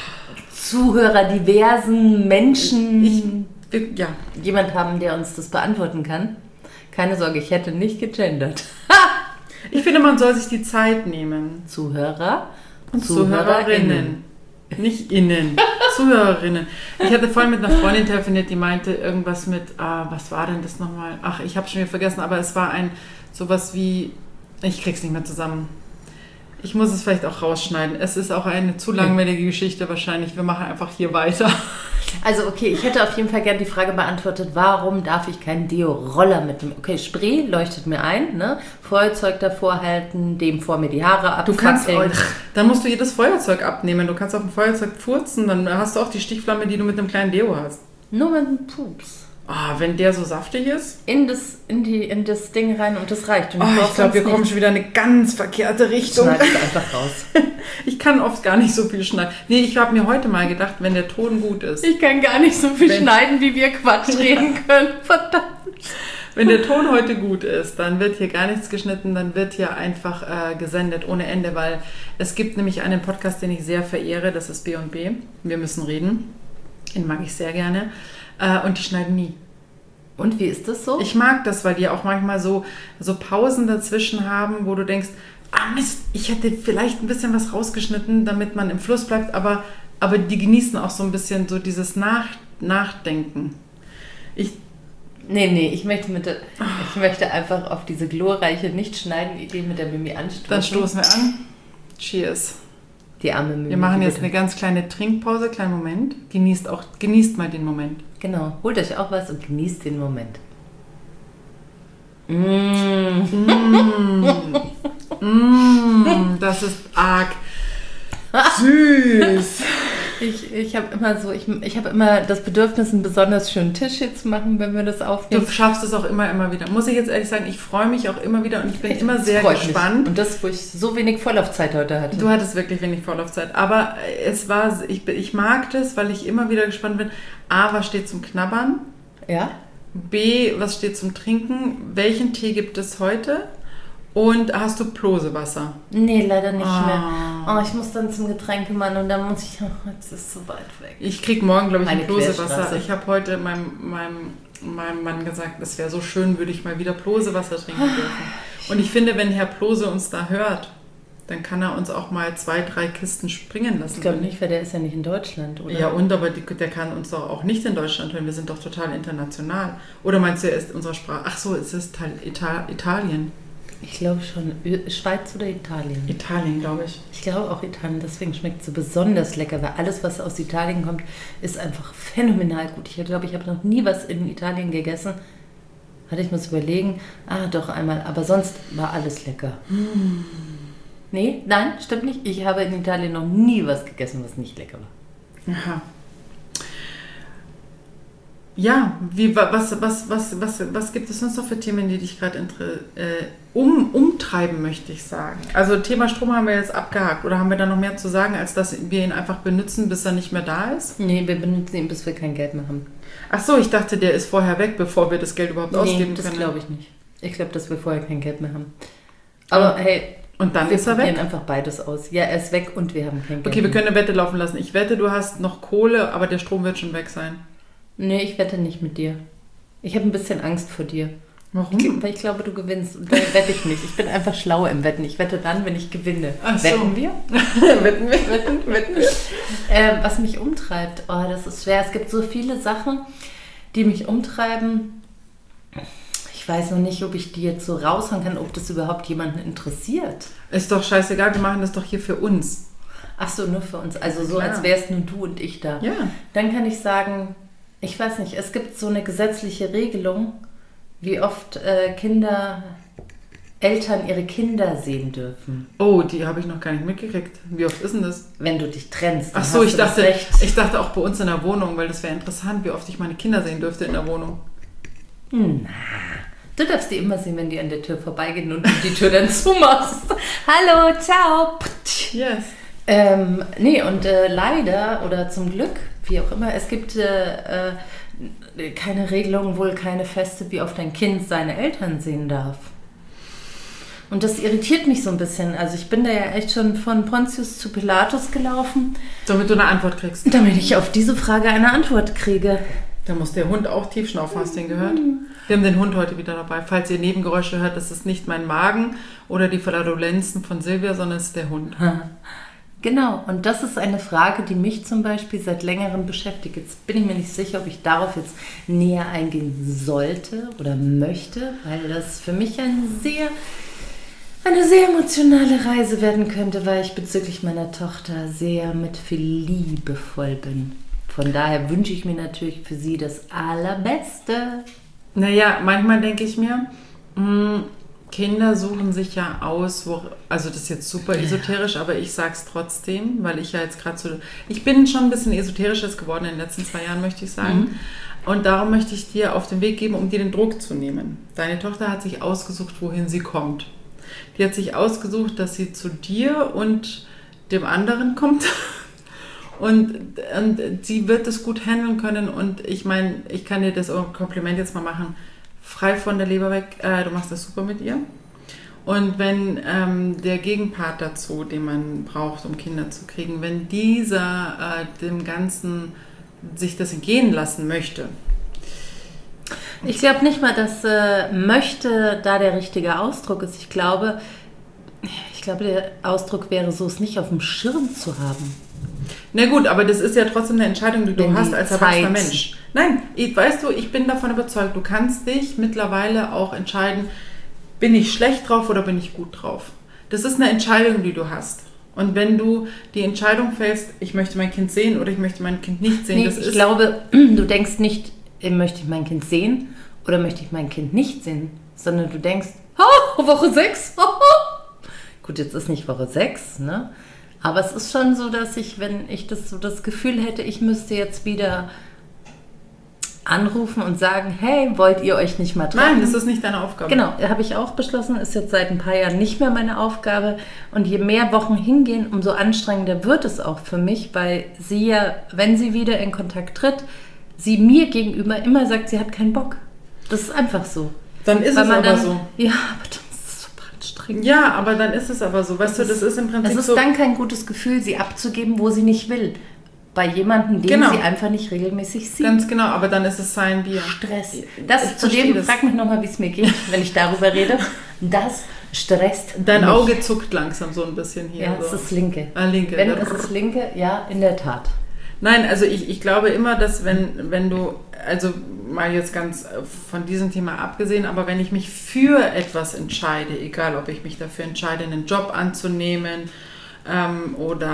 Zuhörer diversen Menschen ich, ich, ja. jemand haben, der uns das beantworten kann, keine Sorge, ich hätte nicht gegendert. Ich finde, man soll sich die Zeit nehmen. Zuhörer und Zuhörerinnen. Nicht innen, Zuhörerinnen. Ich hatte vorhin mit einer Freundin telefoniert, die meinte irgendwas mit, ah, was war denn das nochmal? Ach, ich habe schon wieder vergessen, aber es war ein, sowas wie, ich krieg's nicht mehr zusammen. Ich muss es vielleicht auch rausschneiden. Es ist auch eine zu langweilige Geschichte wahrscheinlich. Wir machen einfach hier weiter. Also okay, ich hätte auf jeden Fall gern die Frage beantwortet, warum darf ich keinen Deo-Roller mitnehmen? Okay, Spray leuchtet mir ein, ne? Feuerzeug davor halten, dem vor mir die Haare ab. Du kannst, oh, dann musst du jedes Feuerzeug abnehmen. Du kannst auf dem Feuerzeug furzen, dann hast du auch die Stichflamme, die du mit einem kleinen Deo hast. Nur mit einem Pups. Ah, wenn der so saftig ist? In das, in die, in das Ding rein und das reicht. Und oh, ich glaube, wir kommen schon wieder in eine ganz verkehrte Richtung. Schneid es einfach raus. Ich kann oft gar nicht so viel schneiden. Nee, ich habe mir heute mal gedacht, wenn der Ton gut ist. Ich kann gar nicht so viel wenn, schneiden, wie wir Quatsch reden können. Verdammt. Wenn der Ton heute gut ist, dann wird hier gar nichts geschnitten, dann wird hier einfach äh, gesendet ohne Ende, weil es gibt nämlich einen Podcast, den ich sehr verehre, das ist B und B. Wir müssen reden. Den mag ich sehr gerne. Äh, und die schneiden nie. Und wie ist das so? Ich mag das, weil die auch manchmal so, so Pausen dazwischen haben, wo du denkst, ah Mist, ich hätte vielleicht ein bisschen was rausgeschnitten, damit man im Fluss bleibt, aber, aber die genießen auch so ein bisschen so dieses Nach, Nachdenken. Ich, nee, nee, ich möchte, mit, ich möchte einfach auf diese glorreiche Nicht-Schneiden-Idee mit der Mimi anstoßen. Dann stoßen wir an. Cheers. Die arme Mimi. Wir machen jetzt eine ganz kleine Trinkpause, kleinen Moment. Genießt, auch, genießt mal den Moment. Genau, holt euch auch was und genießt den Moment. Mmh. Mmh. Mmh. Das ist arg süß. Ich, ich habe immer so, ich, ich habe immer das Bedürfnis, einen besonders schönen Tisch hier zu machen, wenn wir das aufnehmen. Du schaffst es auch immer, immer wieder. Muss ich jetzt ehrlich sagen, ich freue mich auch immer wieder und ich bin ich immer sehr gespannt. Mich. Und das, wo ich so wenig Vorlaufzeit heute hatte. Du hattest wirklich wenig Vorlaufzeit. Aber es war, ich, ich mag das, weil ich immer wieder gespannt bin. A, was steht zum Knabbern? Ja. B, was steht zum Trinken? Welchen Tee gibt es heute? Und hast du Plosewasser? Nee, leider nicht oh. mehr. Oh, ich muss dann zum Getränkemann und dann muss ich, oh, jetzt ist es so weit weg. Ich krieg morgen, glaube ich, Eine ein Plosewasser. Ich habe heute meinem, meinem, meinem Mann gesagt, es wäre so schön, würde ich mal wieder Plosewasser trinken dürfen. Und ich finde, wenn Herr Plose uns da hört, dann kann er uns auch mal zwei, drei Kisten springen lassen. Ich glaube nicht, weil der ist ja nicht in Deutschland, oder? Ja, und aber die, der kann uns doch auch nicht in Deutschland hören. Wir sind doch total international. Oder meinst du, er ist unsere Sprache? Ach so, es ist Ital- Italien. Ich glaube schon. Schweiz oder Italien? Italien, glaube ich. Ich glaube auch Italien. Deswegen schmeckt es so besonders lecker, weil alles, was aus Italien kommt, ist einfach phänomenal gut. Ich glaube, ich habe noch nie was in Italien gegessen. Hatte ich muss überlegen. Ah, doch einmal. Aber sonst war alles lecker. Mm. Nee, nein, stimmt nicht. Ich habe in Italien noch nie was gegessen, was nicht lecker war. Aha. Ja, wie, was, was, was, was, was gibt es sonst noch für Themen, die dich gerade äh, um, umtreiben, möchte ich sagen? Also Thema Strom haben wir jetzt abgehakt. Oder haben wir da noch mehr zu sagen, als dass wir ihn einfach benutzen, bis er nicht mehr da ist? Nee, wir benutzen ihn, bis wir kein Geld mehr haben. Ach so, ich dachte, der ist vorher weg, bevor wir das Geld überhaupt nee, ausgeben das können. Das glaube ich nicht. Ich glaube, dass wir vorher kein Geld mehr haben. Aber und, hey, und dann wir ist er weg? probieren einfach beides aus. Ja, er ist weg und wir haben kein Geld Okay, wir mehr. können eine Wette laufen lassen. Ich wette, du hast noch Kohle, aber der Strom wird schon weg sein. Nee, ich wette nicht mit dir. Ich habe ein bisschen Angst vor dir. Warum? Ich, weil ich glaube, du gewinnst. Und dann wette ich nicht. Ich bin einfach schlau im Wetten. Ich wette dann, wenn ich gewinne. Ach so. Wetten wir? wetten wir? Wetten, wetten wir? Ähm, was mich umtreibt, oh, das ist schwer. Es gibt so viele Sachen, die mich umtreiben. Ich weiß noch nicht, ob ich die jetzt so raushauen kann, ob das überhaupt jemanden interessiert. Ist doch scheißegal, wir machen das doch hier für uns. Ach so, nur für uns. Also so, Klar. als wäre es nur du und ich da. Ja. Dann kann ich sagen, ich weiß nicht, es gibt so eine gesetzliche Regelung, wie oft äh, Kinder, Eltern ihre Kinder sehen dürfen. Oh, die habe ich noch gar nicht mitgekriegt. Wie oft ist denn das? Wenn du dich trennst. Ach so, ich dachte, ich dachte auch bei uns in der Wohnung, weil das wäre interessant, wie oft ich meine Kinder sehen dürfte in der Wohnung. Na, du darfst die immer sehen, wenn die an der Tür vorbeigehen und du die Tür dann zumachst. Hallo, ciao. Yes. Ähm, nee, und äh, leider oder zum Glück, wie auch immer, es gibt äh, äh, keine Regelung, wohl keine feste, wie oft ein Kind seine Eltern sehen darf. Und das irritiert mich so ein bisschen. Also ich bin da ja echt schon von Pontius zu Pilatus gelaufen. Damit du eine Antwort kriegst. Damit ich auf diese Frage eine Antwort kriege. Da muss der Hund auch tief schnaufen, hast du den gehört? Wir haben den Hund heute wieder dabei. Falls ihr Nebengeräusche hört, das ist nicht mein Magen oder die Flatulenzen von Silvia, sondern es ist der Hund. Genau, und das ist eine Frage, die mich zum Beispiel seit längerem beschäftigt. Jetzt bin ich mir nicht sicher, ob ich darauf jetzt näher eingehen sollte oder möchte, weil das für mich ein sehr, eine sehr emotionale Reise werden könnte, weil ich bezüglich meiner Tochter sehr mit viel Liebe voll bin. Von daher wünsche ich mir natürlich für sie das Allerbeste. Naja, manchmal denke ich mir, mh, Kinder suchen sich ja aus, wo, also das ist jetzt super esoterisch, aber ich sag's trotzdem, weil ich ja jetzt gerade so, ich bin schon ein bisschen esoterisch jetzt geworden in den letzten zwei Jahren, möchte ich sagen. Mhm. Und darum möchte ich dir auf den Weg geben, um dir den Druck zu nehmen. Deine Tochter hat sich ausgesucht, wohin sie kommt. Die hat sich ausgesucht, dass sie zu dir und dem anderen kommt. Und, und sie wird es gut handeln können. Und ich meine, ich kann dir das Kompliment jetzt mal machen. Frei von der Leber weg, äh, du machst das super mit ihr. Und wenn ähm, der Gegenpart dazu, den man braucht, um Kinder zu kriegen, wenn dieser äh, dem Ganzen sich das entgehen lassen möchte. Ich glaube nicht mal, dass äh, möchte da der richtige Ausdruck ist. Ich glaube, ich glaube, der Ausdruck wäre so, es nicht auf dem Schirm zu haben. Na gut, aber das ist ja trotzdem eine Entscheidung, die du Wenn hast die als erwachsener Zeit- Mensch. Nein, ich, weißt du, ich bin davon überzeugt, du kannst dich mittlerweile auch entscheiden, bin ich schlecht drauf oder bin ich gut drauf. Das ist eine Entscheidung, die du hast. Und wenn du die Entscheidung fällst, ich möchte mein Kind sehen oder ich möchte mein Kind nicht sehen, Nee, das ich ist... glaube, du denkst nicht, möchte ich mein Kind sehen oder möchte ich mein Kind nicht sehen, sondern du denkst, oh, Woche sechs. Gut, jetzt ist nicht Woche sechs, ne? Aber es ist schon so, dass ich, wenn ich das so das Gefühl hätte, ich müsste jetzt wieder anrufen und sagen, hey, wollt ihr euch nicht mal treffen? Nein, das ist nicht deine Aufgabe. Genau, habe ich auch beschlossen, ist jetzt seit ein paar Jahren nicht mehr meine Aufgabe. Und je mehr Wochen hingehen, umso anstrengender wird es auch für mich, weil sie ja, wenn sie wieder in Kontakt tritt, sie mir gegenüber immer sagt, sie hat keinen Bock. Das ist einfach so. Dann ist Weil es man aber dann, so. Ja, aber das ist super anstrengend. Ja, aber dann ist es aber so. Weißt du, das ist im Prinzip Es ist so... dann kein gutes Gefühl, sie abzugeben, wo sie nicht will. Bei jemandem, den Genau. sie einfach nicht regelmäßig sieht. Ganz genau, aber dann ist es sein Bier. Stress. Ich Das, verstehe zudem, das. frag mich nochmal, wie es mir geht, wenn ich darüber rede. Das stresst Dein mich. Auge zuckt langsam so ein bisschen hier. Ja, so. es ist linke. Ah, linke. Wenn Ja. es ist linke, ja, in der Tat. Nein, also ich, ich glaube immer, dass wenn, wenn du, also mal jetzt ganz von diesem Thema abgesehen, aber wenn ich mich für etwas entscheide, egal ob ich mich dafür entscheide, einen Job anzunehmen ähm,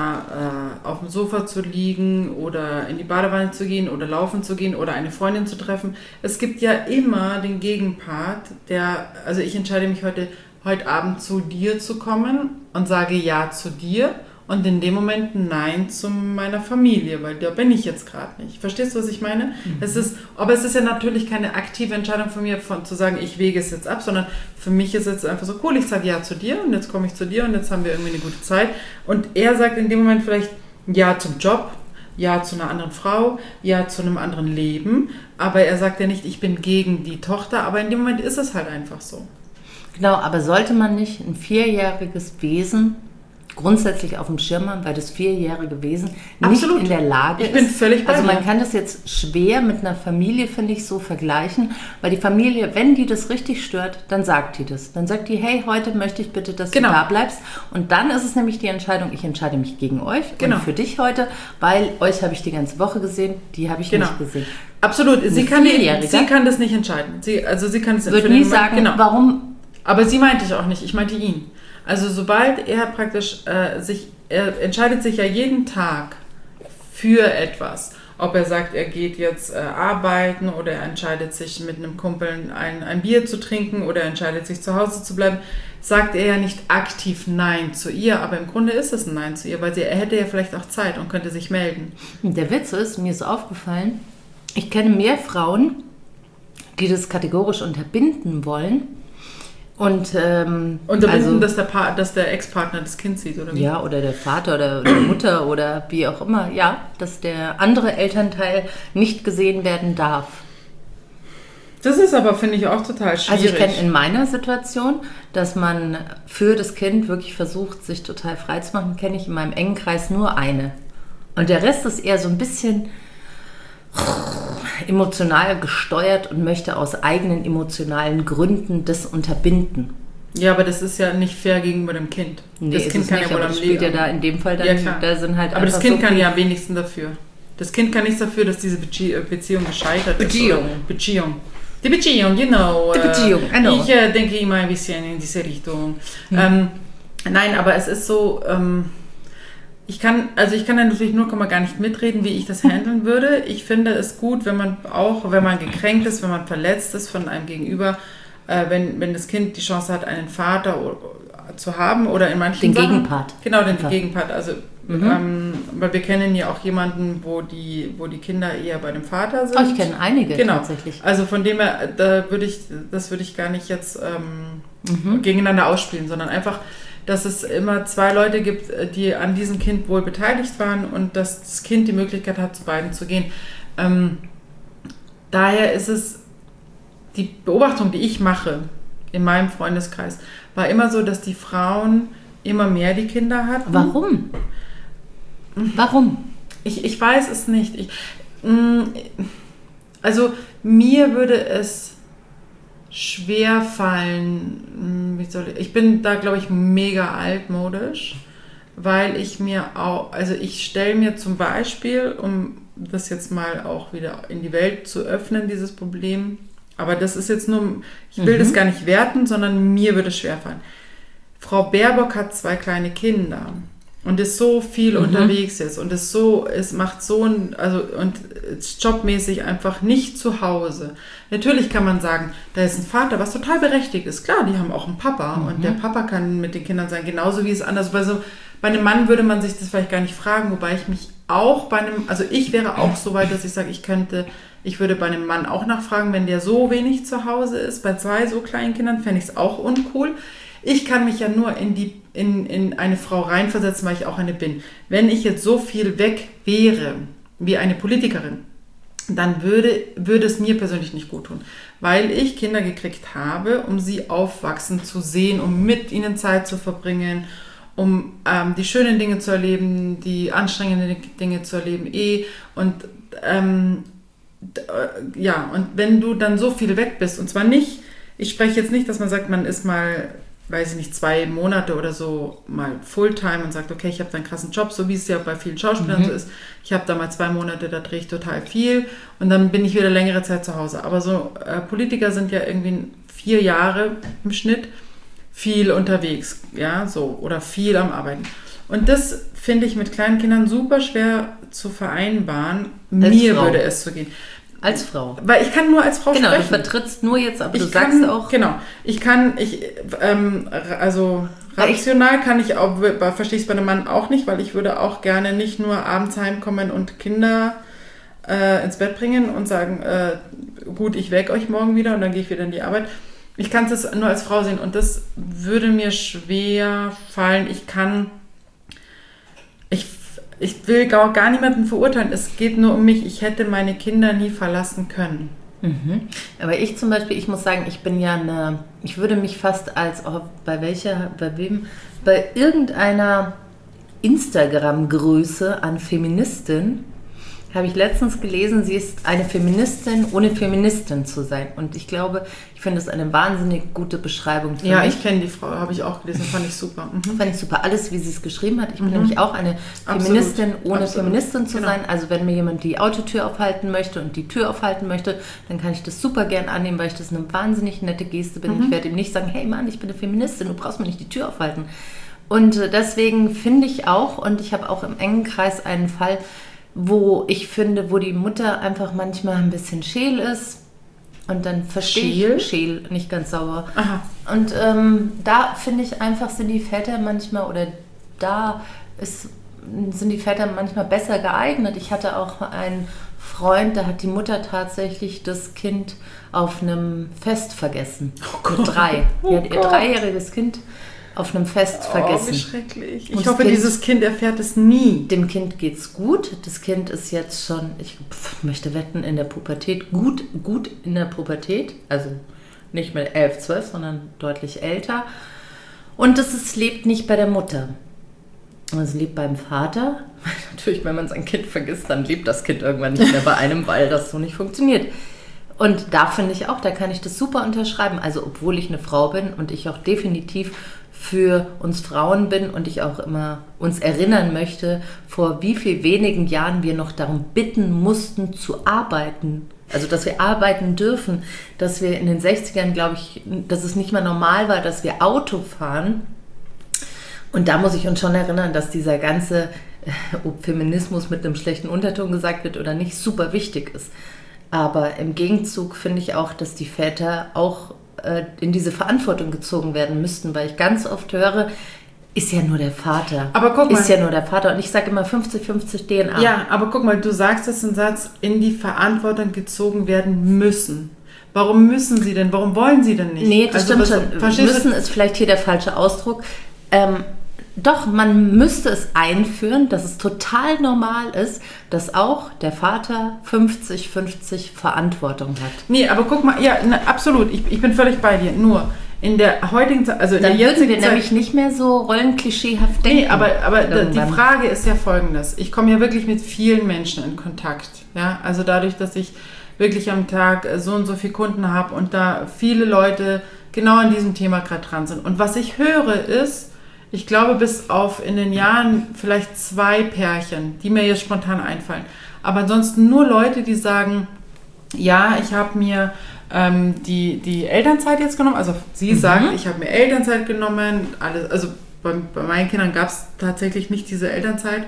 oder äh, auf dem Sofa zu liegen oder in die Badewanne zu gehen oder laufen zu gehen oder eine Freundin zu treffen, es gibt ja immer den Gegenpart, der, also ich entscheide mich heute, heute Abend zu dir zu kommen und sage Ja zu dir. Und in dem Moment Nein zu meiner Familie, weil da bin ich jetzt gerade nicht. Verstehst du, was ich meine? Mhm. Es ist, aber es ist ja natürlich keine aktive Entscheidung von mir, von, zu sagen, ich wege es jetzt ab, sondern für mich ist es jetzt einfach so, cool, ich sage Ja zu dir und jetzt komme ich zu dir und jetzt haben wir irgendwie eine gute Zeit. Und er sagt in dem Moment vielleicht Ja zum Job, Ja zu einer anderen Frau, Ja zu einem anderen Leben, aber er sagt ja nicht, ich bin gegen die Tochter, aber in dem Moment ist es halt einfach so. Genau, aber sollte man nicht ein vierjähriges Wesen grundsätzlich auf dem Schirm haben, weil das vierjährige Wesen Absolut. nicht in der Lage ist. Ich bin völlig bei Also dir. man kann das jetzt schwer mit einer Familie, finde ich, so vergleichen, weil die Familie, wenn die das richtig stört, dann sagt die das. Dann sagt die, hey, heute möchte ich bitte, dass Genau. du da bleibst. Und dann ist es nämlich die Entscheidung, ich entscheide mich gegen euch Genau. und für dich heute, weil euch habe ich die ganze Woche gesehen, die habe ich Genau. nicht gesehen. Absolut, sie Eine kann, die, Vierjährige sie kann das nicht entscheiden. Sie, also sie kann es Würde für den nie Moment- sagen, genau. warum. Aber sie meinte ich auch nicht, ich meinte ihn. Also sobald er praktisch äh, sich, er entscheidet sich ja jeden Tag für etwas. Ob er sagt, er geht jetzt äh, arbeiten oder er entscheidet sich mit einem Kumpel ein, ein Bier zu trinken oder er entscheidet sich zu Hause zu bleiben, sagt er ja nicht aktiv Nein zu ihr, aber im Grunde ist es ein Nein zu ihr, weil sie, er hätte ja vielleicht auch Zeit und könnte sich melden. Der Witz ist, mir ist aufgefallen, ich kenne mehr Frauen, die das kategorisch unterbinden wollen. Und, ähm, Unterbinden, also, dass der, Pa- dass der Ex-Partner das Kind sieht, oder wie? ja, oder der Vater oder die Mutter oder wie auch immer, ja, dass der andere Elternteil nicht gesehen werden darf. Das ist aber, finde ich, auch total schwierig. Also ich kenne in meiner Situation, dass man für das Kind wirklich versucht, sich total frei zu machen, kenne ich in meinem engen Kreis nur eine. Und der Rest ist eher so ein bisschen emotional gesteuert und möchte aus eigenen emotionalen Gründen das unterbinden. Ja, aber das ist ja nicht fair gegenüber dem Kind. Nee, das ist Kind es kann nicht, ja wohl aber am das spielt ja Leben. da in dem Fall dann, Ja, klar. da sind halt Aber das einfach Kind so kann viel- ja am wenigsten dafür. Das Kind kann nichts dafür, dass diese Bezie- Beziehung gescheitert Beziehung. ist. oder? Beziehung. Die Beziehung, you know. Die Beziehung, äh, I know. Ich äh, denke immer ein bisschen in diese Richtung. Hm. Ähm, nein, aber es ist so, ähm, Ich kann, also ich kann da natürlich nur gar nicht mitreden, wie ich das handeln würde. Ich finde es gut, wenn man auch, wenn man gekränkt ist, wenn man verletzt ist von einem Gegenüber, äh, wenn, wenn das Kind die Chance hat, einen Vater o- zu haben oder in manchen Den Sachen, Gegenpart. Genau, den Einfach. Gegenpart. Also, Mhm. ähm, weil wir kennen ja auch jemanden, wo die, wo die Kinder eher bei dem Vater sind. Oh, ich kenne einige Genau. tatsächlich. Also von dem her, da würde ich, das würde ich gar nicht jetzt ähm, Mhm. gegeneinander ausspielen, sondern einfach, dass es immer zwei Leute gibt, die an diesem Kind wohl beteiligt waren und dass das Kind die Möglichkeit hat, zu beiden zu gehen. Ähm, daher ist es, die Beobachtung, die ich mache in meinem Freundeskreis, war immer so, dass die Frauen immer mehr die Kinder hatten. Warum? Warum? Ich, ich weiß es nicht. Ich, mh, also mir würde es schwer fallen, wie soll ich, ich bin da, glaube ich, mega altmodisch, weil ich mir auch, also ich stelle mir zum Beispiel, um das jetzt mal auch wieder in die Welt zu öffnen, dieses Problem, aber das ist jetzt nur, ich will Mhm. das gar nicht werten, sondern mir würde es schwer fallen. Frau Baerbock hat zwei kleine Kinder und ist so viel Mhm. unterwegs jetzt und ist so, es macht so ein, also und ist jobmäßig einfach nicht zu Hause. Natürlich kann man sagen, da ist ein Vater, was total berechtigt ist. Klar, die haben auch einen Papa Mhm. und der Papa kann mit den Kindern sein, genauso wie es anders. Bei, so, bei einem Mann würde man sich das vielleicht gar nicht fragen, wobei ich mich auch bei einem, also ich wäre auch so weit, dass ich sage, ich könnte, ich würde bei einem Mann auch nachfragen, wenn der so wenig zu Hause ist. Bei zwei so kleinen Kindern fände ich es auch uncool. Ich kann mich ja nur in, die, in, in eine Frau reinversetzen, weil ich auch eine bin. Wenn ich jetzt so viel weg wäre, wie eine Politikerin, dann würde, würde es mir persönlich nicht gut tun. Weil ich Kinder gekriegt habe, um sie aufwachsen zu sehen, um mit ihnen Zeit zu verbringen, um ähm, die schönen Dinge zu erleben, die anstrengenden Dinge zu erleben, eh. Und ähm, d- äh, ja, und wenn du dann so viel weg bist, und zwar nicht, ich spreche jetzt nicht, dass man sagt, man ist mal, weiß ich nicht, zwei Monate oder so mal Fulltime und sagt, okay, ich habe da einen krassen Job, so wie es ja bei vielen Schauspielern Mhm. so ist. Ich habe da mal zwei Monate, da drehe ich total viel und dann bin ich wieder längere Zeit zu Hause. Aber so äh, Politiker sind ja irgendwie vier Jahre im Schnitt viel unterwegs, ja, so, oder viel am Arbeiten. Und das finde ich mit kleinen Kindern super schwer zu vereinbaren. Als Mir Frau. würde es so gehen. Als Frau. Weil ich kann nur als Frau Genau, du sprechen. vertrittst nur jetzt, aber du Ich sagst kann, auch, Genau, ich kann, ich, ähm, also Weil ich- rational kann ich auch, verstehe ich es bei einem Mann auch nicht, weil ich würde auch gerne nicht nur abends heimkommen und Kinder äh, ins Bett bringen und sagen, äh, gut, ich weck euch morgen wieder und dann gehe ich wieder in die Arbeit. Ich kann es nur als Frau sehen und das würde mir schwer fallen. Ich kann, ich, ich will gar, gar niemanden verurteilen, es geht nur um mich. Ich hätte meine Kinder nie verlassen können. Mhm. Aber ich zum Beispiel, ich muss sagen, ich bin ja eine, ich würde mich fast als, oh, bei welcher, bei wem, bei irgendeiner Instagram-Größe an Feministin, habe ich letztens gelesen, sie ist eine Feministin, ohne Feministin zu sein. Und ich glaube, ich finde das eine wahnsinnig gute Beschreibung für Ja, mich. ich kenne die Frau, habe ich auch gelesen, fand ich super. Mhm. Fand ich super, alles, wie sie es geschrieben hat. Ich bin Mhm. nämlich auch eine Absolut. Feministin, ohne Absolut. Feministin zu Genau. sein. Also wenn mir jemand die Autotür aufhalten möchte und die Tür aufhalten möchte, dann kann ich das super gern annehmen, weil ich das eine wahnsinnig nette Geste bin. Mhm. Ich werde ihm nicht sagen, hey Mann, ich bin eine Feministin, du brauchst mir nicht die Tür aufhalten. Und äh, deswegen finde ich auch, und ich habe auch im engen Kreis einen Fall, wo ich finde, wo die Mutter einfach manchmal ein bisschen scheel ist. Und dann verstehe Scheel? ich, scheel, nicht ganz sauber. Aha. Und ähm, da finde ich einfach, sind die Väter manchmal, oder da ist, sind die Väter manchmal besser geeignet. Ich hatte auch einen Freund, da hat die Mutter tatsächlich das Kind auf einem Fest vergessen. Oh Gott. Mit drei. Oh Die hat ihr Gott. dreijähriges Kind auf einem Fest Oh, wie vergessen. schrecklich. Und Ich das hoffe, Kind- dieses Kind erfährt es nie. Dem Kind geht's gut. Das Kind ist jetzt schon, ich pf, möchte wetten, in der Pubertät, gut, gut in der Pubertät. Also nicht mehr elf, zwölf, sondern deutlich älter. Und es ist, lebt nicht bei der Mutter. Es lebt beim Vater. Natürlich, wenn man sein Kind vergisst, dann lebt das Kind irgendwann nicht mehr bei einem, weil das so nicht funktioniert. Und da finde ich auch, da kann ich das super unterschreiben. Also obwohl ich eine Frau bin und ich auch definitiv für uns Frauen bin und ich auch immer uns erinnern möchte, vor wie viel wenigen Jahren wir noch darum bitten mussten zu arbeiten. Also dass wir arbeiten dürfen, dass wir in den sechzigern, glaube ich, dass es nicht mehr normal war, dass wir Auto fahren. Und da muss ich uns schon erinnern, dass dieser ganze ob Feminismus mit einem schlechten Unterton gesagt wird oder nicht, super wichtig ist. Aber im Gegenzug finde ich auch, dass die Väter auch äh, in diese Verantwortung gezogen werden müssten, weil ich ganz oft höre, ist ja nur der Vater. Aber guck mal. Ist ja nur der Vater. Und ich sage immer fünfzig fünfzig D N A. Ja, aber guck mal, du sagst das einen Satz, in die Verantwortung gezogen werden müssen. Warum müssen sie denn? Warum wollen sie denn nicht? Nee, das also, stimmt was, schon. Müssen ist vielleicht hier der falsche Ausdruck. Ähm, doch, man müsste es einführen, dass es total normal ist, dass auch der Vater fünfzig fünfzig Verantwortung hat. Nee, aber guck mal, ja, na, absolut, ich, ich bin völlig bei dir. Nur in der heutigen Zeit, also in Dann der würden wir Zeit, nämlich nicht mehr so rollenklischeehaft denken. Nee, aber, aber die Frage ist ja folgendes. Ich komme ja wirklich mit vielen Menschen in Kontakt. Ja? Also dadurch, dass ich wirklich am Tag so und so viele Kunden habe und da viele Leute genau an diesem Thema gerade dran sind. Und was ich höre ist, ich glaube bis auf in den Jahren vielleicht zwei Pärchen, die mir jetzt spontan einfallen. Aber ansonsten nur Leute, die sagen, ja, ich habe mir ähm, die, die Elternzeit jetzt genommen. Also sie mhm. sagt, ich habe mir Elternzeit genommen. Alles, also bei, bei meinen Kindern gab es tatsächlich nicht diese Elternzeit.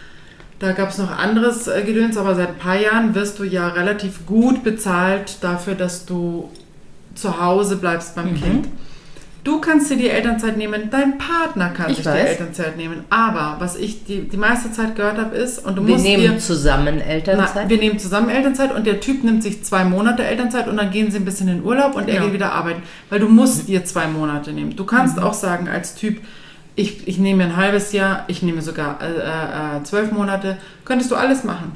Da gab es noch anderes äh, Gedöns, aber seit ein paar Jahren wirst du ja relativ gut bezahlt dafür, dass du zu Hause bleibst beim mhm. Kind. Du kannst dir die Elternzeit nehmen, dein Partner kann ich sich weiß. die Elternzeit nehmen. Aber was ich die, die meiste Zeit gehört habe, ist, und du wir musst nehmen dir, zusammen Elternzeit. Na, wir nehmen zusammen Elternzeit und der Typ nimmt sich zwei Monate Elternzeit und dann gehen sie ein bisschen in Urlaub und genau. er geht wieder arbeiten. Weil du musst dir zwei Monate nehmen. Du kannst mhm. auch sagen als Typ, ich, ich nehme ein halbes Jahr, ich nehme sogar äh, äh, zwölf Monate, könntest du alles machen.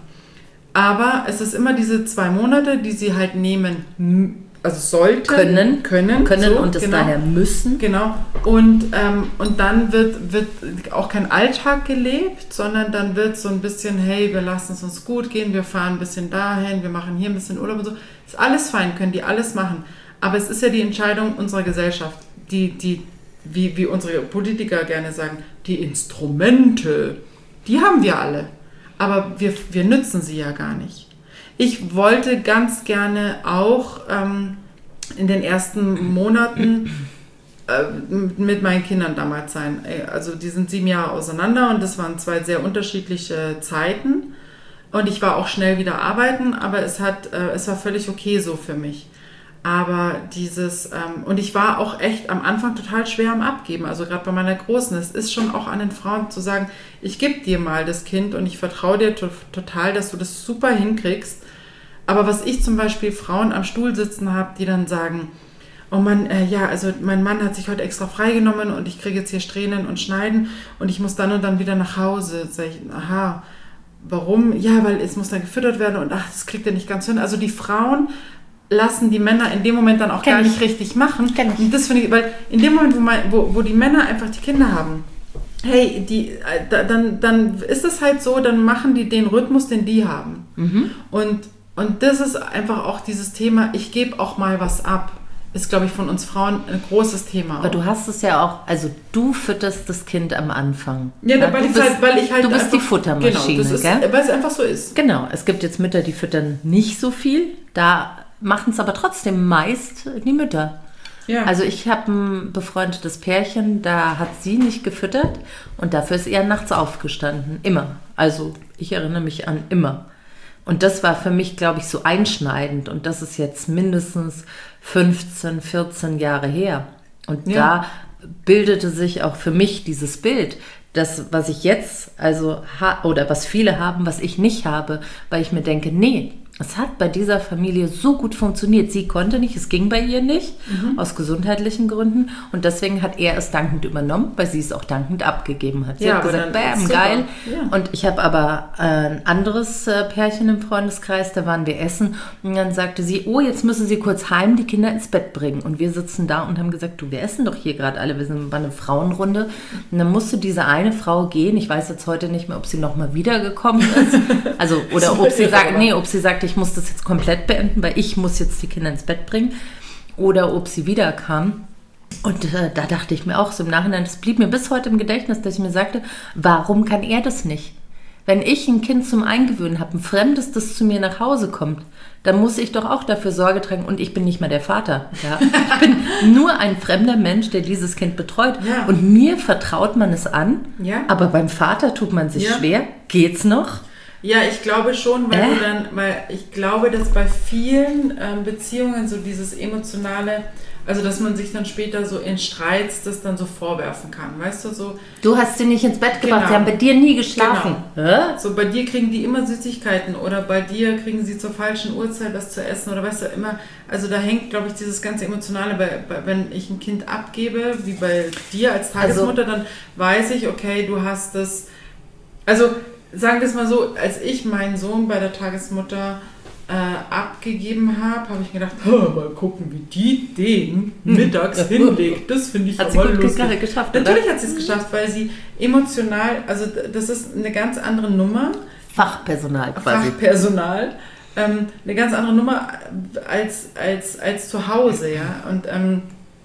Aber es ist immer diese zwei Monate, die sie halt nehmen also sollten, können, können, können so, und es genau, daher müssen. Genau. Und, ähm, und dann wird, wird auch kein Alltag gelebt, sondern dann wird so ein bisschen, hey, wir lassen es uns gut gehen, wir fahren ein bisschen dahin, wir machen hier ein bisschen Urlaub und so. Ist alles fein, können die alles machen. Aber es ist ja die Entscheidung unserer Gesellschaft, die, die wie, wie unsere Politiker gerne sagen, die Instrumente, die haben wir alle. Aber wir, wir nützen sie ja gar nicht. Ich wollte ganz gerne auch ähm, in den ersten Monaten äh, mit meinen Kindern damals sein. Also die sind sieben Jahre auseinander und das waren zwei sehr unterschiedliche Zeiten. Und ich war auch schnell wieder arbeiten, aber es, hat, äh, es war völlig okay so für mich. Aber dieses, ähm, und ich war auch echt am Anfang total schwer am Abgeben, also gerade bei meiner Großen. Es ist schon auch an den Frauen zu sagen, ich gebe dir mal das Kind und ich vertraue dir to- total, dass du das super hinkriegst. Aber was ich zum Beispiel Frauen am Stuhl sitzen habe, die dann sagen, oh Mann, äh, ja, also mein Mann hat sich heute extra freigenommen und ich kriege jetzt hier Strähnen und Schneiden und ich muss dann und dann wieder nach Hause. Sag ich, aha, warum? Ja, weil es muss dann gefüttert werden und ach, das kriegt er nicht ganz hin. Also die Frauen lassen die Männer in dem Moment dann auch Kenn gar ich. nicht richtig machen. Kenn ich. Und das finde ich, weil in dem Moment, wo, man, wo, wo die Männer einfach die Kinder haben, hey, die, da, dann, dann ist es halt so, dann machen die den Rhythmus, den die haben. Mhm. Und, und das ist einfach auch dieses Thema, ich gebe auch mal was ab, ist, glaube ich, von uns Frauen ein großes Thema. Aber auch. Du hast es ja auch, also du fütterst das Kind am Anfang. Ja, ja weil, ich bist, halt, weil ich halt du bist einfach, die Futtermaschine, genau, das ist, gell? Weil es einfach so ist. Genau, es gibt jetzt Mütter, die füttern nicht so viel, da machen es aber trotzdem meist die Mütter. Ja. Also ich habe ein befreundetes Pärchen, da hat sie nicht gefüttert und dafür ist er nachts aufgestanden. Immer. Also ich erinnere mich an immer. Und das war für mich, glaube ich, so einschneidend. Und das ist jetzt mindestens fünfzehn, vierzehn Jahre her. Und ja. da bildete sich auch für mich dieses Bild. Das, was ich jetzt, also, ha- oder was viele haben, was ich nicht habe, weil ich mir denke, nee, es hat bei dieser Familie so gut funktioniert. Sie konnte nicht, es ging bei ihr nicht, mhm. aus gesundheitlichen Gründen. Und deswegen hat er es dankend übernommen, weil sie es auch dankend abgegeben hat. Sie ja, hat gesagt, bam, geil. Ja. Und ich habe aber äh, ein anderes äh, Pärchen im Freundeskreis, da waren wir essen. Und dann sagte sie, oh, jetzt müssen Sie kurz heim die Kinder ins Bett bringen. Und wir sitzen da und haben gesagt, du, wir essen doch hier gerade alle. Wir sind bei einer Frauenrunde. Und dann musste diese eine Frau gehen. Ich weiß jetzt heute nicht mehr, ob sie nochmal wiedergekommen ist. Also, oder so ob sie sagt, nee, ob sie sagte, ich muss das jetzt komplett beenden, weil ich muss jetzt die Kinder ins Bett bringen, oder ob sie wiederkam. Und äh, da dachte ich mir auch so im Nachhinein, das blieb mir bis heute im Gedächtnis, dass ich mir sagte, warum kann er das nicht? wenn ich ein Kind zum Eingewöhnen habe, ein Fremdes, das zu mir nach Hause kommt, dann muss ich doch auch dafür Sorge tragen und ich bin nicht mal der Vater. Ja? Ich bin nur ein fremder Mensch, der dieses Kind betreut. Ja. Und mir vertraut man es an, ja. aber beim Vater tut man sich ja. schwer. Geht's noch? Ja, ich glaube schon, weil äh? du dann, weil ich glaube, dass bei vielen ähm, Beziehungen so dieses emotionale, also dass man sich dann später so in Streits das dann so vorwerfen kann, weißt du, so. Du hast sie nicht ins Bett gebracht, genau. sie haben bei dir nie geschlafen. Genau. So, bei dir kriegen die immer Süßigkeiten oder bei dir kriegen sie zur falschen Uhrzeit was zu essen oder weißt du, immer, also da hängt, glaube ich, dieses ganze Emotionale, bei, bei, wenn ich ein Kind abgebe, wie bei dir als Tagesmutter, also, dann weiß ich, okay, du hast das, also sagen wir es mal so, als ich meinen Sohn bei der Tagesmutter Äh, abgegeben habe, habe ich gedacht, mal gucken, wie die den mittags hinlegt. Das finde ich hat aber sie gut lustig. geschafft, Natürlich oder? hat sie es geschafft, weil sie emotional, also das ist eine ganz andere Nummer. Fachpersonal quasi. Fachpersonal. Ähm, eine ganz andere Nummer als, als, als zu Hause, ja. Und ähm,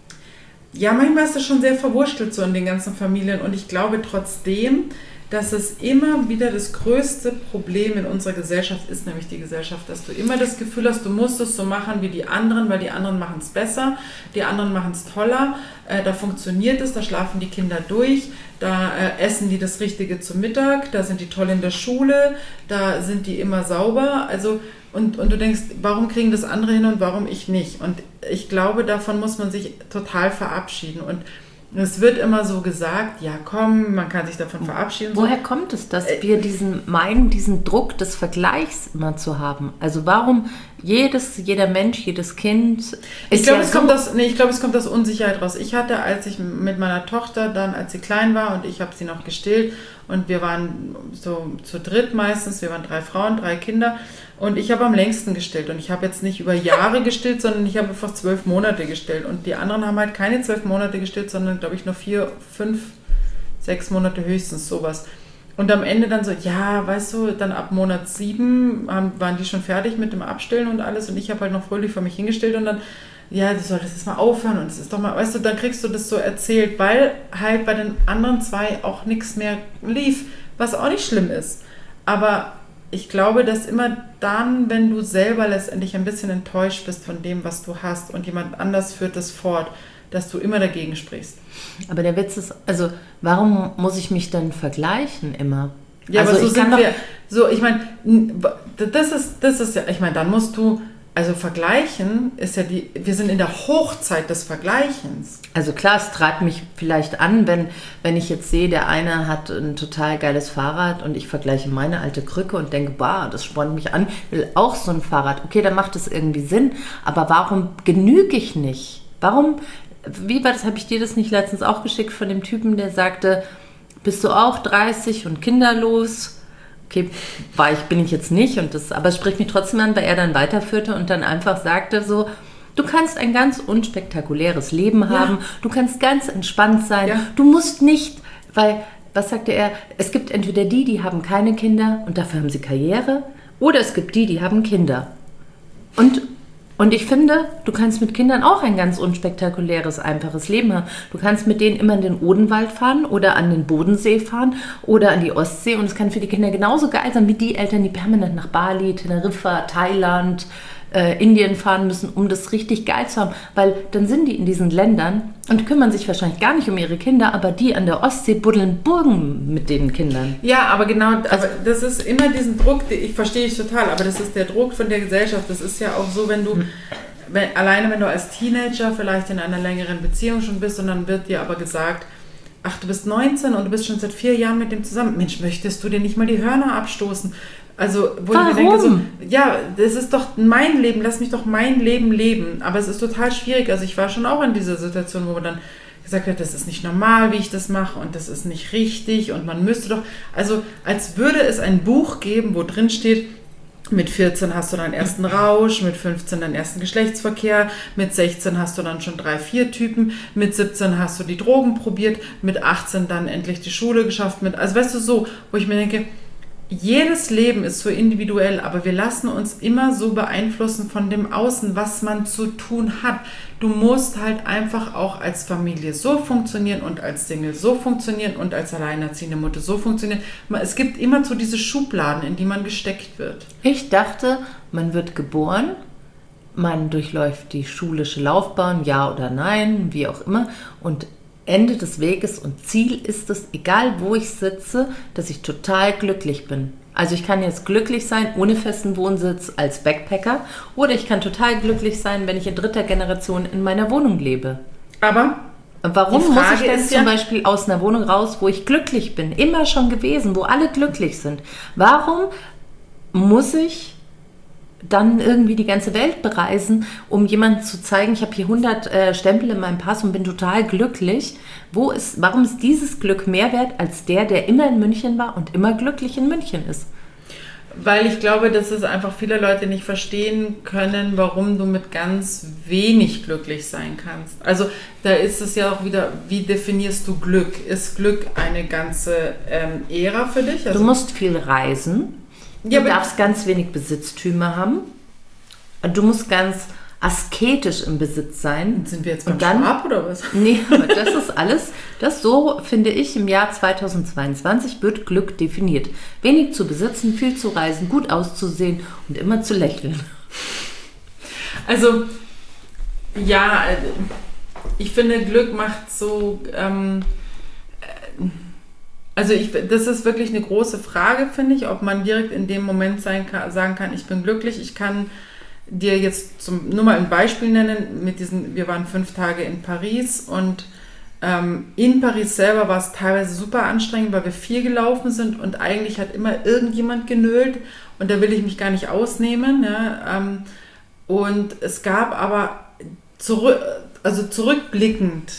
ja, manchmal ist das schon sehr verwurstelt so in den ganzen Familien und ich glaube trotzdem, dass es immer wieder das größte Problem in unserer Gesellschaft ist, nämlich die Gesellschaft, dass du immer das Gefühl hast, du musst es so machen wie die anderen, weil die anderen machen es besser, die anderen machen es toller, äh, da funktioniert es, da schlafen die Kinder durch, da äh, essen die das Richtige zum Mittag, da sind die toll in der Schule, da sind die immer sauber, also und, und du denkst, warum kriegen das andere hin und warum ich nicht? Und ich glaube, davon muss man sich total verabschieden und es wird immer so gesagt, ja komm, man kann sich davon verabschieden. Woher so. kommt es, dass wir diesen meinen, diesen Druck des Vergleichs immer zu haben? Also warum jedes, jeder Mensch, jedes Kind ist ich glaube, ja es so kommt aus, nee, ich glaube, es kommt aus Unsicherheit raus. Ich hatte, als ich mit meiner Tochter dann, als sie klein war und ich habe sie noch gestillt und wir waren so zu dritt meistens, wir waren drei Frauen, drei Kinder und ich habe am längsten gestillt und ich habe jetzt nicht über Jahre gestillt, sondern ich habe einfach zwölf Monate gestillt und die anderen haben halt keine zwölf Monate gestillt, sondern glaube ich nur vier, fünf, sechs Monate höchstens, sowas. Und am Ende dann so, ja, weißt du, dann ab Monat sieben haben, waren die schon fertig mit dem Abstillen und alles und ich habe halt noch fröhlich vor mich hingestellt und dann, ja, du solltest jetzt mal aufhören und es ist doch mal, weißt du, dann kriegst du das so erzählt, weil halt bei den anderen zwei auch nichts mehr lief, was auch nicht schlimm ist. Aber ich glaube, dass immer dann, wenn du selber letztendlich ein bisschen enttäuscht bist von dem, was du hast und jemand anders führt das fort, dass du immer dagegen sprichst. Aber der Witz ist, also warum muss ich mich dann vergleichen immer? Ja, also aber so ich sind kann wir, so ich meine, das ist, das ist ja, ich meine, dann musst du, also vergleichen ist ja die, wir sind in der Hochzeit des Vergleichens. Also klar, es treibt mich vielleicht an, wenn, wenn ich jetzt sehe, der eine hat ein total geiles Fahrrad und ich vergleiche meine alte Krücke und denke, bah, das spornt mich an, will auch so ein Fahrrad. Okay, dann macht das irgendwie Sinn, aber warum genüge ich nicht? Warum, wie war das, habe ich dir das nicht letztens auch geschickt von dem Typen, der sagte, bist du auch dreißig und kinderlos? Okay, war ich, bin ich jetzt nicht, und das, aber es spricht mich trotzdem an, weil er dann weiterführte und dann einfach sagte so, du kannst ein ganz unspektakuläres Leben haben, ja. Du kannst ganz entspannt sein, ja. Du musst nicht, weil, was sagte er, es gibt entweder die, die haben keine Kinder und dafür haben sie Karriere, oder es gibt die, die haben Kinder. Und Und ich finde, du kannst mit Kindern auch ein ganz unspektakuläres, einfaches Leben haben. Du kannst mit denen immer in den Odenwald fahren oder an den Bodensee fahren oder an die Ostsee. Und es kann für die Kinder genauso geil sein wie die Eltern, die permanent nach Bali, Teneriffa, Thailand, äh, Indien fahren müssen, um das richtig geil zu haben. Weil dann sind die in diesen Ländern und kümmern sich wahrscheinlich gar nicht um ihre Kinder, aber die an der Ostsee buddeln Burgen mit den Kindern. Ja, aber genau, also, aber das ist immer diesen Druck, den ich verstehe ich total, aber das ist der Druck von der Gesellschaft. Das ist ja auch so, wenn du, wenn, alleine wenn du als Teenager vielleicht in einer längeren Beziehung schon bist und dann wird dir aber gesagt, ach, du bist neunzehn und du bist schon seit vier Jahren mit dem zusammen. Mensch, möchtest du dir nicht mal die Hörner abstoßen? Also, wo Warum? ich mir denke, so, ja, das ist doch mein Leben, lass mich doch mein Leben leben. Aber es ist total schwierig. Also ich war schon auch in dieser Situation, wo man dann gesagt hat, das ist nicht normal, wie ich das mache und das ist nicht richtig und man müsste doch, also als würde es ein Buch geben, wo drin steht, mit vierzehn hast du deinen ersten Rausch, mit fünfzehn deinen ersten Geschlechtsverkehr, mit sechzehn hast du dann schon drei, vier Typen, mit siebzehn hast du die Drogen probiert, mit achtzehn dann endlich die Schule geschafft, mit, also weißt du so, wo ich mir denke, jedes Leben ist so individuell, aber wir lassen uns immer so beeinflussen von dem Außen, was man zu tun hat. Du musst halt einfach auch als Familie so funktionieren und als Single so funktionieren und als alleinerziehende Mutter so funktionieren. Es gibt immer so diese Schubladen, in die man gesteckt wird. Ich dachte, man wird geboren, man durchläuft die schulische Laufbahn, ja oder nein, wie auch immer, und Ende des Weges und Ziel ist es, egal wo ich sitze, dass ich total glücklich bin. Also ich kann jetzt glücklich sein ohne festen Wohnsitz als Backpacker oder ich kann total glücklich sein, wenn ich in dritter Generation in meiner Wohnung lebe. Aber warum muss ich denn zum ja Beispiel aus einer Wohnung raus, wo ich glücklich bin, immer schon gewesen, wo alle glücklich sind? Warum muss ich dann irgendwie die ganze Welt bereisen, um jemandem zu zeigen, ich habe hier hundert äh, Stempel in meinem Pass und bin total glücklich. Wo ist, warum ist dieses Glück mehr wert als der, der immer in München war und immer glücklich in München ist? Weil ich glaube, dass es einfach viele Leute nicht verstehen können, warum du mit ganz wenig glücklich sein kannst. Also da ist es ja auch wieder, wie definierst du Glück? Ist Glück eine ganze ähm, Ära für dich? Also, du musst viel reisen. Du ja, darfst ganz wenig Besitztümer haben. Und du musst ganz asketisch im Besitz sein. Sind wir jetzt beim Schwab oder was? Nee, aber das ist alles, das so, finde ich, im Jahr zweitausendzweiundzwanzig wird Glück definiert. Wenig zu besitzen, viel zu reisen, gut auszusehen und immer zu lächeln. Also, ja, ich finde, Glück macht so... Ähm, Also ich, das ist wirklich eine große Frage, finde ich, ob man direkt in dem Moment sein kann, sagen kann, ich bin glücklich. Ich kann dir jetzt zum, nur mal ein Beispiel nennen. Mit diesen, wir waren fünf Tage in Paris und ähm, in Paris selber war es teilweise super anstrengend, weil wir viel gelaufen sind und eigentlich hat immer irgendjemand genölt und da will ich mich gar nicht ausnehmen. Ja, ähm, und es gab aber zurück, also zurückblickend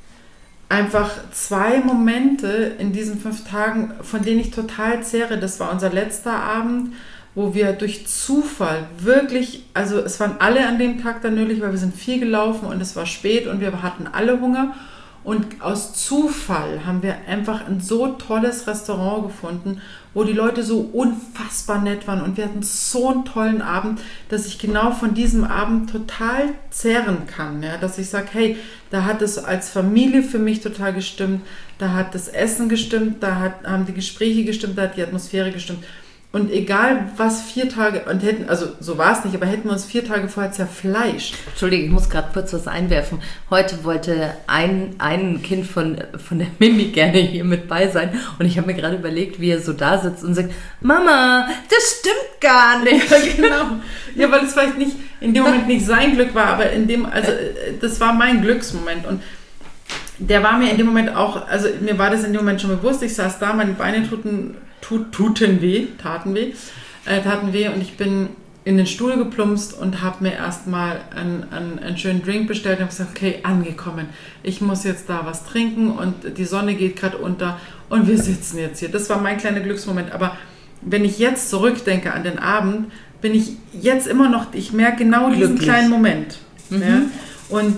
einfach zwei Momente in diesen fünf Tagen, von denen ich total zehre. Das war unser letzter Abend, wo wir durch Zufall wirklich, also es waren alle an dem Tag dann nötig, weil wir sind viel gelaufen und es war spät und wir hatten alle Hunger. Und aus Zufall haben wir einfach ein so tolles Restaurant gefunden, wo die Leute so unfassbar nett waren und wir hatten so einen tollen Abend, dass ich genau von diesem Abend total zehren kann. Ja? Dass ich sage, hey, da hat es als Familie für mich total gestimmt, da hat das Essen gestimmt, da hat, haben die Gespräche gestimmt, da hat die Atmosphäre gestimmt. Und egal was vier Tage, und hätten, also so war es nicht, aber hätten wir uns vier Tage vorher zerfleischt. Entschuldige, ich muss gerade kurz was einwerfen. Heute wollte ein, ein Kind von, von der Mimi gerne hier mit bei sein und ich habe mir gerade überlegt, wie er so da sitzt und sagt, Mama, das stimmt gar nicht. Ja, genau. Ja, weil es vielleicht nicht in dem Moment nicht sein Glück war, aber in dem, also das war mein Glücksmoment und der war mir in dem Moment auch, also mir war das in dem Moment schon bewusst, ich saß da, meine Beine tuten, tut, tuten weh, taten weh, äh, taten weh und ich bin in den Stuhl geplumpst und habe mir erstmal einen, einen, einen schönen Drink bestellt und habe gesagt, okay, angekommen, ich muss jetzt da was trinken und die Sonne geht gerade unter und wir sitzen jetzt hier. Das war mein kleiner Glücksmoment, aber wenn ich jetzt zurückdenke an den Abend, bin ich jetzt immer noch, ich merke genau diesen Glücklich. kleinen Moment. Mhm. Ja? Und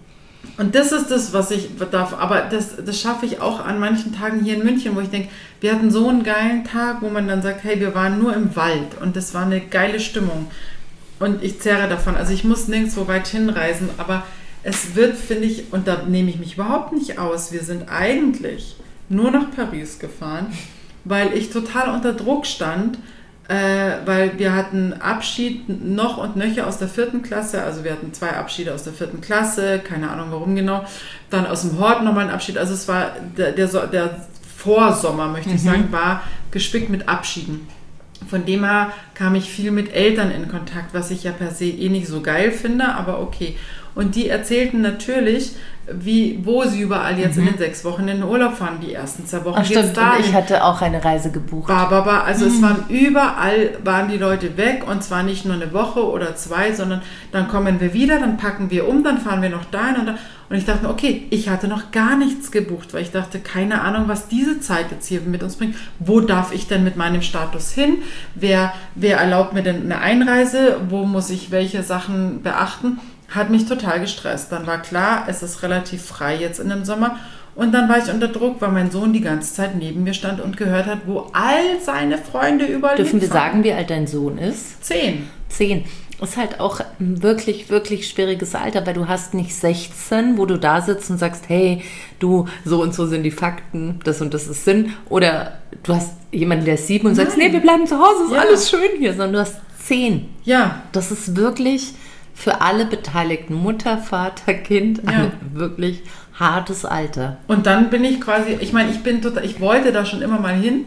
Und das ist das, was ich darf, aber das, das schaffe ich auch an manchen Tagen hier in München, wo ich denke, wir hatten so einen geilen Tag, wo man dann sagt, hey, wir waren nur im Wald und das war eine geile Stimmung und ich zehre davon. Also ich muss nirgendwo weit hinreisen, aber es wird, finde ich, und da nehme ich mich überhaupt nicht aus, wir sind eigentlich nur nach Paris gefahren, weil ich total unter Druck stand, Äh, weil wir hatten Abschied noch und nöcher aus der vierten Klasse, also wir hatten zwei Abschiede aus der vierten Klasse, keine Ahnung warum genau, dann aus dem Hort nochmal ein Abschied, also es war der, der, der Vorsommer, möchte ich mhm. sagen, war gespickt mit Abschieden. Von dem her kam ich viel mit Eltern in Kontakt, was ich ja per se eh nicht so geil finde, aber okay. Und die erzählten natürlich, wie, wo sie überall jetzt mhm. in den sechs Wochen in den Urlaub fahren, die ersten zwei Wochen. Ach, stimmt, und ich hatte auch eine Reise gebucht. Ba, ba, ba. Also mhm. es waren überall, waren die Leute weg und zwar nicht nur eine Woche oder zwei, sondern dann kommen wir wieder, dann packen wir um, dann fahren wir noch dahin und da. Und ich dachte mir, okay, ich hatte noch gar nichts gebucht, weil ich dachte, keine Ahnung, was diese Zeit jetzt hier mit uns bringt. Wo darf ich denn mit meinem Status hin? Wer, wer erlaubt mir denn eine Einreise? Wo muss ich welche Sachen beachten? Hat mich total gestresst. Dann war klar, es ist relativ frei jetzt in dem Sommer Und dann war ich unter Druck, weil mein Sohn die ganze Zeit neben mir stand und gehört hat, wo all seine Freunde überall Dürfen wir hinfahren. sagen, wie alt dein Sohn ist? Zehn. Zehn. Ist halt auch ein wirklich, wirklich schwieriges Alter, weil du hast nicht sechzehn, wo du da sitzt und sagst, hey, du, so und so sind die Fakten, das und das ist Sinn. Oder du hast jemanden, der ist sieben und sagst, nee, wir bleiben zu Hause, ist Ja. alles schön hier. Sondern du hast zehn. Ja. Das ist wirklich für alle Beteiligten, Mutter, Vater, Kind, Ja. ein wirklich hartes Alter. Und dann bin ich quasi, ich meine, ich bin total, ich wollte da schon immer mal hin,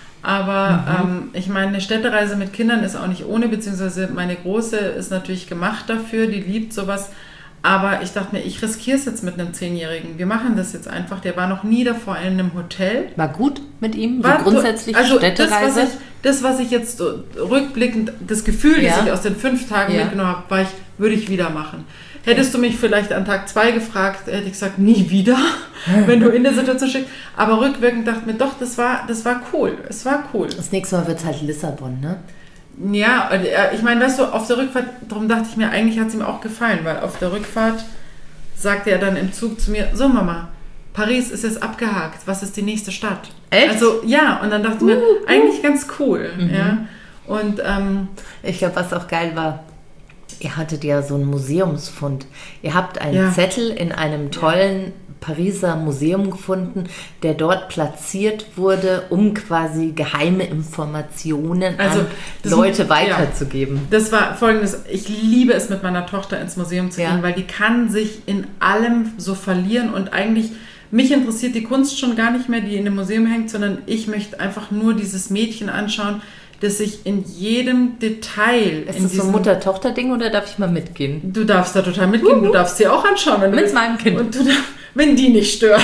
aber mhm. ähm, ich meine, eine Städtereise mit Kindern ist auch nicht ohne, beziehungsweise meine Große ist natürlich gemacht dafür, die liebt sowas, aber ich dachte mir, ich riskiere es jetzt mit einem Zehnjährigen, wir machen das jetzt einfach, der war noch nie davor in einem Hotel. War gut mit ihm, War so grundsätzlich also Städtereise? Das was, ich, das, was ich jetzt so rückblickend, das Gefühl, Ja. das ich aus den fünf Tagen Ja. mitgenommen habe, war ich, würde ich wieder machen. Hättest du mich vielleicht an Tag zwei gefragt, hätte ich gesagt, nie wieder, wenn du in der Situation steckst. Aber rückwirkend dachte ich mir, doch, das war, das war cool. Es war cool. Das nächste Mal wird es halt Lissabon, ne? Ja, ich meine, weißt du, auf der Rückfahrt, darum dachte ich mir, eigentlich hat es ihm auch gefallen, weil auf der Rückfahrt sagte er dann im Zug zu mir, so Mama, Paris ist jetzt abgehakt, was ist die nächste Stadt? Echt? Also ja, und dann dachte ich mir, Uh, uh. eigentlich ganz cool. Mhm. Ja. Und ähm, Ich glaube, was auch geil war, ihr hattet ja so einen Museumsfund. Ihr habt einen Ja. Zettel in einem tollen Pariser Museum gefunden, der dort platziert wurde, um quasi geheime Informationen Also, an das- Leute ja. weiterzugeben. das war folgendes, ich liebe es mit meiner Tochter ins Museum zu Ja. gehen, weil die kann sich in allem so verlieren und eigentlich, mich interessiert die Kunst schon gar nicht mehr, die in dem Museum hängt, sondern ich möchte einfach nur dieses Mädchen anschauen, das sich in jedem Detail... Ist in das so ein diesem- Mutter-Tochter-Ding oder darf ich mal mitgehen? Du darfst da total mitgehen, du darfst sie auch anschauen, wenn du Mit willst. meinem Kind. Und du darf, wenn die nicht stört.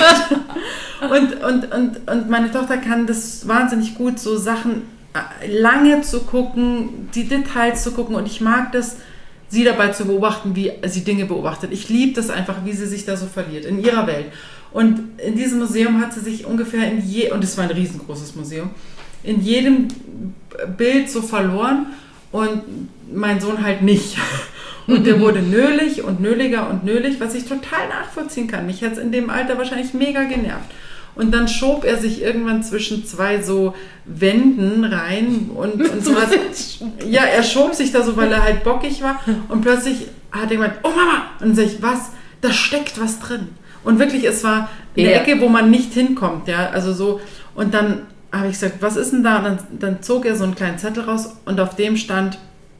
und, und, und, und meine Tochter kann das wahnsinnig gut, so Sachen äh, lange zu gucken, die Details zu gucken. Und ich mag das, sie dabei zu beobachten, wie sie Dinge beobachtet. Ich liebe das einfach, wie sie sich da so verliert, in ihrer Welt. Und in diesem Museum hat sie sich ungefähr in je, und es war ein riesengroßes Museum, in jedem Bild so verloren und mein Sohn halt nicht. Und der wurde nölig und nöliger und nölig, was ich total nachvollziehen kann. Mich hat es in dem Alter wahrscheinlich mega genervt. Und dann schob er sich irgendwann zwischen zwei so Wänden rein und, und so hat, ja, er schob sich da so, weil er halt bockig war und plötzlich hat er gemeint, oh Mama! Und dann sag ich, was? Da steckt was drin. Und wirklich, es war eine Ja. Ecke, wo man nicht hinkommt, ja, also so. Und dann habe ich gesagt, was ist denn da? Und dann, dann zog er so einen kleinen Zettel raus und auf dem stand,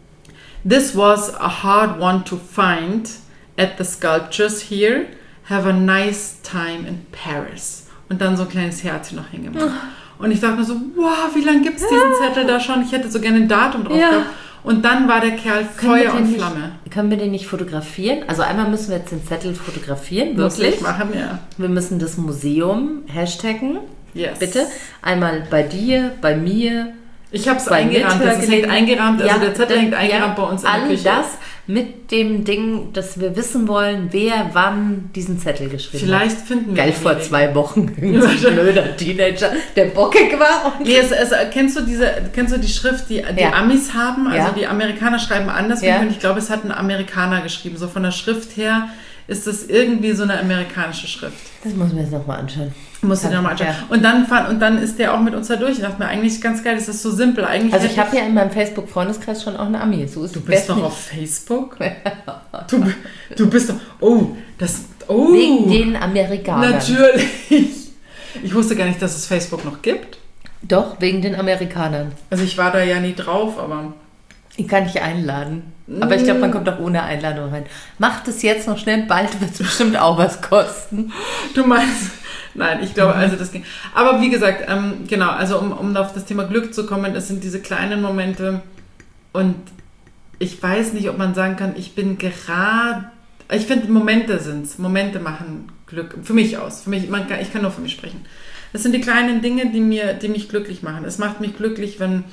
This was a hard one to find at the sculptures here. Have a nice time in Paris. Und dann so ein kleines Herzchen noch hingemacht. Und ich dachte mir so, wow, wie lange gibt es diesen Zettel da schon? Ich hätte so gerne ein Datum drauf Ja. gehabt. Und dann war der Kerl Können wir Feuer den und nicht- Flamme. Können wir den nicht fotografieren? Also einmal müssen wir jetzt den Zettel fotografieren, Muss wirklich. ich machen, ja. Wir müssen das Museum hashtaggen, Yes. bitte. Einmal bei dir, bei mir. Ich habe es bei eingerahmt. Das hängt Mithörgelegenheit. eingerahmt. Also Ja, der Zettel dann- hängt eingerahmt ja, bei uns in der all Küche. das mit dem Ding, dass wir wissen wollen, wer wann diesen Zettel geschrieben Vielleicht hat. finden wir Geil, ihn vor wieder. zwei Wochen. Irgend so ein blöder Teenager, der bockig war. Und Nee, es, es, kennst, du diese, kennst du die Schrift, die die Ja. Amis haben? Also Ja. die Amerikaner schreiben anders. Ja. Und ich glaube, es hat ein Amerikaner geschrieben. So von der Schrift her ist es irgendwie so eine amerikanische Schrift. das muss mir jetzt nochmal anschauen. Musst du dir nochmal anschauen. Ja. Und, dann, fand- und dann ist der auch mit uns da durch. Ich dachte mir, eigentlich ganz geil, das ist so simpel. Eigentlich Also ich hätte habe ja in meinem Facebook-Freundeskreis schon auch eine Ami. So ist Du bist doch nicht. auf Facebook? Du, du bist doch... Oh, das... Oh, Wegen den Amerikanern. natürlich. Ich wusste gar nicht, dass es Facebook noch gibt. Doch, wegen den Amerikanern. Also ich war da ja nie drauf, aber... Ich kann dich einladen. Aber ich glaube, man kommt auch ohne Einladung rein. Macht es jetzt noch schnell, bald wird es bestimmt auch was kosten. Du meinst, nein, ich glaube, also das ging. Aber wie gesagt, ähm, genau, also um, um auf das Thema Glück zu kommen, es sind diese kleinen Momente und ich weiß nicht, ob man sagen kann, ich bin gerade, ich finde, Momente sind's. Momente machen Glück, für mich aus. Für mich, man kann, ich kann nur für mich sprechen. Das sind die kleinen Dinge, die, mir, die mich glücklich machen. Es macht mich glücklich, wenn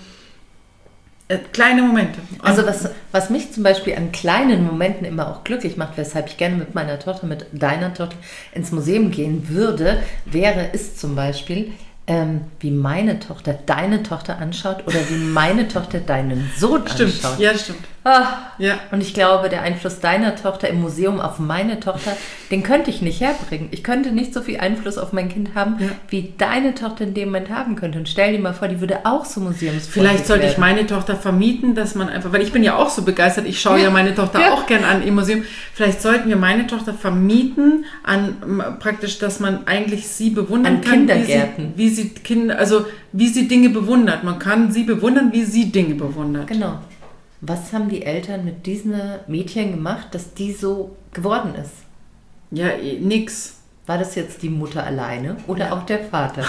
äh, kleine Momente. Also was, was mich zum Beispiel an kleinen Momenten immer auch glücklich macht, weshalb ich gerne mit meiner Tochter, mit deiner Tochter ins Museum gehen würde, wäre, ist zum Beispiel, ähm, wie meine Tochter deine Tochter anschaut oder wie meine Tochter deinen Sohn Stimmt, anschaut. ja, stimmt. Ah, Ja. Und ich glaube, der Einfluss deiner Tochter im Museum auf meine Tochter, den könnte ich nicht herbringen. Ich könnte nicht so viel Einfluss auf mein Kind haben, Ja. wie deine Tochter in dem Moment haben könnte. Und stell dir mal vor, die würde auch so museumsfreundlich Vielleicht sollte ich werden. meine Tochter vermieten, dass man einfach, weil ich bin ja auch so begeistert, ich schaue ja meine Tochter Ja. auch gern an im Museum. Vielleicht sollten wir meine Tochter vermieten, an m, praktisch, dass man eigentlich sie bewundern An kann, Kindergärten. wie sie, wie sie Kinder, also wie sie Dinge bewundert. Man kann sie bewundern, wie sie Dinge bewundert. Genau. Was haben die Eltern mit diesen Mädchen gemacht, dass die so geworden ist? Ja, eh, nix. War das jetzt die Mutter alleine oder Ja. auch der Vater?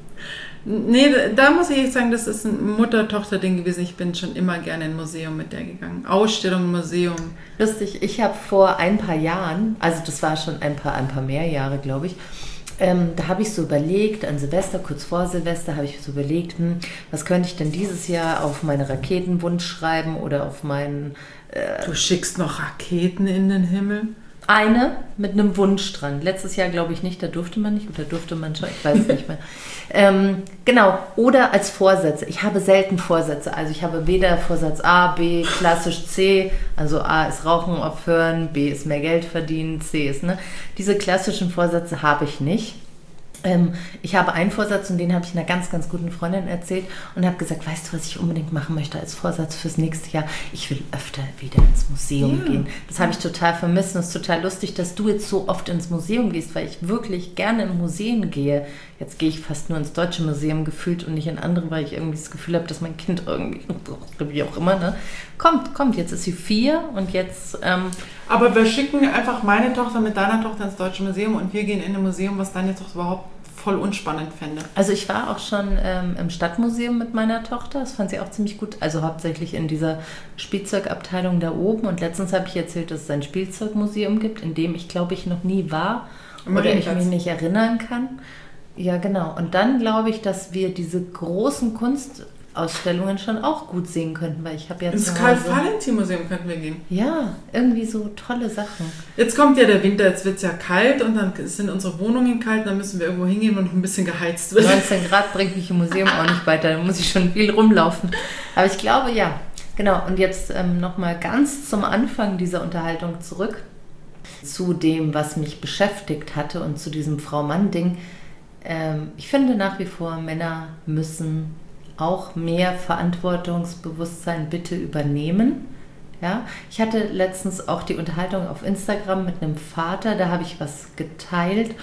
Nee, da muss ich echt sagen, das ist ein Mutter-Tochter-Ding gewesen. Ich bin schon immer gerne in ein Museum mit der gegangen. Ausstellung, Museum. Lustig, ich habe vor ein paar Jahren, also das war schon ein paar, ein paar mehr Jahre, glaube ich, ähm, da habe ich so überlegt, an Silvester, kurz vor Silvester, habe ich so überlegt, hm, was könnte ich denn dieses Jahr auf meine Raketenwunsch schreiben oder auf meinen... Äh, Du schickst noch Raketen in den Himmel? Eine mit einem Wunsch dran. Letztes Jahr glaube ich nicht, da durfte man nicht oder durfte man schon, ich weiß es nicht mehr. Ähm, genau, oder als Vorsätze. Ich habe selten Vorsätze. Also ich habe weder Vorsatz A, B, klassisch C, also A ist Rauchen aufhören, B ist mehr Geld verdienen, C ist, ne? Diese klassischen Vorsätze habe ich nicht. Ähm, ich habe einen Vorsatz und den habe ich einer ganz, ganz guten Freundin erzählt und habe gesagt, weißt du, was ich unbedingt machen möchte als Vorsatz fürs nächste Jahr? Ich will öfter wieder ins Museum Ja. gehen. Das habe ich total vermisst und es ist total lustig, dass du jetzt so oft ins Museum gehst, weil ich wirklich gerne in Museen gehe. Jetzt gehe ich fast nur ins Deutsche Museum gefühlt und nicht in andere, weil ich irgendwie das Gefühl habe, dass mein Kind irgendwie, wie auch immer, ne? Kommt, kommt, jetzt ist sie vier und jetzt... Ähm, Aber wir schicken einfach meine Tochter mit deiner Tochter ins Deutsche Museum und wir gehen in ein Museum, was deine Tochter überhaupt voll unspannend fände. Also ich war auch schon ähm, im Stadtmuseum mit meiner Tochter, das fand sie auch ziemlich gut, also hauptsächlich in dieser Spielzeugabteilung da oben und letztens habe ich erzählt, dass es ein Spielzeugmuseum gibt, in dem ich glaube ich noch nie war Am oder ich Marienplatz. mich nicht erinnern kann. Ja genau, und dann glaube ich, dass wir diese großen Kunstausstellungen schon auch gut sehen könnten, weil ich habe ja Ins zu Karl Hause... Valentin Museum könnten wir gehen. Ja, irgendwie so tolle Sachen. Jetzt kommt ja der Winter, jetzt wird es ja kalt und dann sind unsere Wohnungen kalt, dann müssen wir irgendwo hingehen, wo noch ein bisschen geheizt wird. neunzehn Grad bringt mich im Museum auch nicht weiter, da muss ich schon viel rumlaufen. Aber ich glaube, ja, genau. Und jetzt ähm, nochmal ganz zum Anfang dieser Unterhaltung zurück zu dem, was mich beschäftigt hatte und zu diesem Frau-Mann-Ding. Ähm, ich finde nach wie vor, Männer müssen auch mehr Verantwortungsbewusstsein bitte übernehmen. Ja, ich hatte letztens auch die Unterhaltung auf Instagram mit einem Vater, da habe ich was geteilt,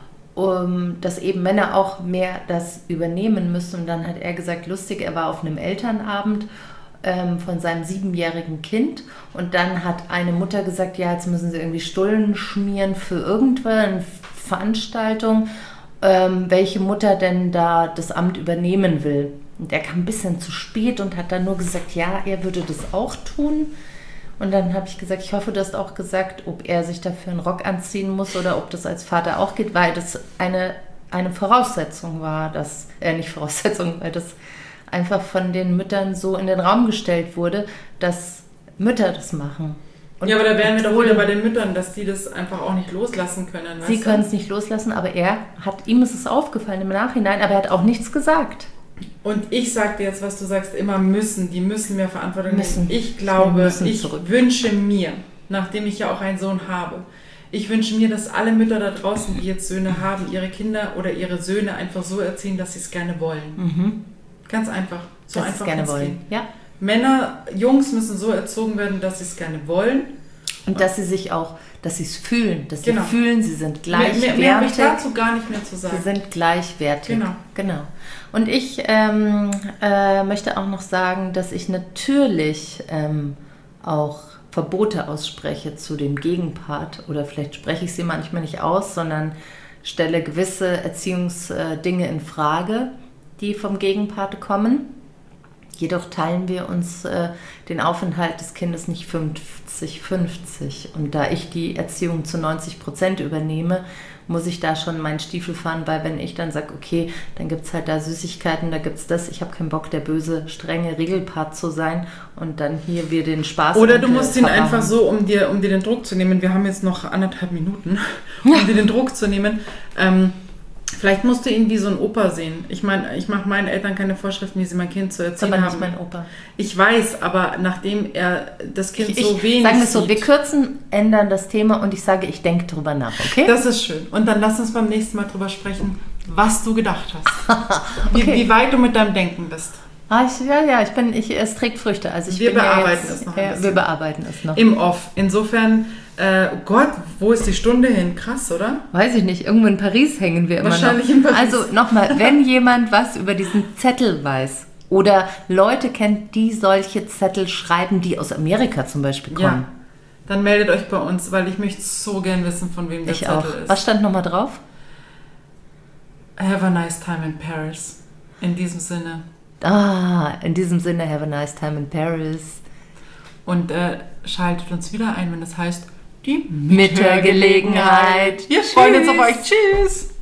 um, dass eben Männer auch mehr das übernehmen müssen. Und dann hat er gesagt, lustig, er war auf einem Elternabend ähm, von seinem siebenjährigen Kind und dann hat eine Mutter gesagt, ja, jetzt müssen sie irgendwie Stullen schmieren für irgendeine Veranstaltung, ähm, welche Mutter denn da das Amt übernehmen will. Und er kam ein bisschen zu spät und hat dann nur gesagt, ja, er würde das auch tun. Und dann habe ich gesagt, ich hoffe, du hast auch gesagt, ob er sich dafür einen Rock anziehen muss oder ob das als Vater auch geht, weil das eine, eine Voraussetzung war, dass, äh, nicht Voraussetzung, weil das einfach von den Müttern so in den Raum gestellt wurde, dass Mütter das machen. Und ja, aber da wären wir doch obwohl- wieder bei den Müttern, dass die das einfach auch nicht loslassen können. Sie weißt du? können es nicht loslassen, aber er hat, ihm ist es aufgefallen im Nachhinein, aber er hat auch nichts gesagt. Und ich sage dir jetzt, was du sagst, immer müssen. Die müssen mehr Verantwortung Müssen. nehmen. Ich Sie glaube, müssen ich zurück. wünsche mir, nachdem ich ja auch einen Sohn habe, ich wünsche mir, dass alle Mütter da draußen, die jetzt Söhne haben, ihre Kinder oder ihre Söhne einfach so erziehen, dass sie es gerne wollen. Mhm. Ganz einfach. So Dass sie einfach es gerne kann's wollen. gehen. Ja. Männer, Jungs müssen so erzogen werden, dass sie es gerne wollen. Und dass sie sich auch, dass sie es fühlen, dass Genau. sie fühlen, sie sind Mehr, mehr, mehr habe ich gleichwertig. dazu gar nicht mehr zu sagen. Sie sind gleichwertig. Genau. Genau. Und ich ähm, äh, möchte auch noch sagen, dass ich natürlich ähm, auch Verbote ausspreche zu dem Gegenpart. Oder vielleicht spreche ich sie manchmal nicht aus, sondern stelle gewisse Erziehungsdinge in Frage, die vom Gegenpart kommen. Jedoch teilen wir uns äh, den Aufenthalt des Kindes nicht fünfzig fünfzig. Und da ich die Erziehung zu neunzig Prozent übernehme, muss ich da schon meinen Stiefel fahren, weil wenn ich dann sage, okay, dann gibt es halt da Süßigkeiten, da gibt es das, ich habe keinen Bock, der böse, strenge Regelpart zu sein und dann hier wir den Spaß... Oder du musst ihn Papa einfach haben. so, um dir, um dir den Druck zu nehmen, wir haben jetzt noch anderthalb Minuten, um dir den Druck zu nehmen, ähm, Vielleicht musst du ihn wie so ein Opa sehen. Ich meine, ich mache meinen Eltern keine Vorschriften, wie sie mein Kind zu erziehen aber haben. nicht mein Opa. Ich weiß, aber nachdem er das Kind Ich, so ich wenig sagen wir es so, sieht, wir kürzen, ändern das Thema und ich sage, ich denke drüber nach, okay? das ist schön. Und dann lass uns beim nächsten Mal drüber sprechen, was du gedacht hast. Okay. wie, wie weit du mit deinem Denken bist. Ah, ich, ja, ja, ich bin, ich, es trägt Früchte. Also ich Wir bin bearbeiten ja jetzt, es noch ein ja, bisschen. Wir bearbeiten es noch. Im Off. Insofern, äh, oh Gott, wo ist die Stunde hin? Krass, oder? Weiß ich nicht, irgendwo in Paris hängen wir immer Wahrscheinlich noch. in Paris. Also nochmal, wenn jemand was über diesen Zettel weiß oder Leute kennt, die solche Zettel schreiben, die aus Amerika zum Beispiel kommen. Ja. Dann meldet euch bei uns, weil ich möchte so gern wissen, von wem der Ich Zettel auch. ist. Was stand nochmal drauf? Have a nice time in Paris. In diesem Sinne. Ah, in diesem Sinne, have a nice time in Paris. Und äh, schaltet uns wieder ein, wenn das heißt, die Mit der Gelegenheit. Wir freuen uns auf euch. Tschüss.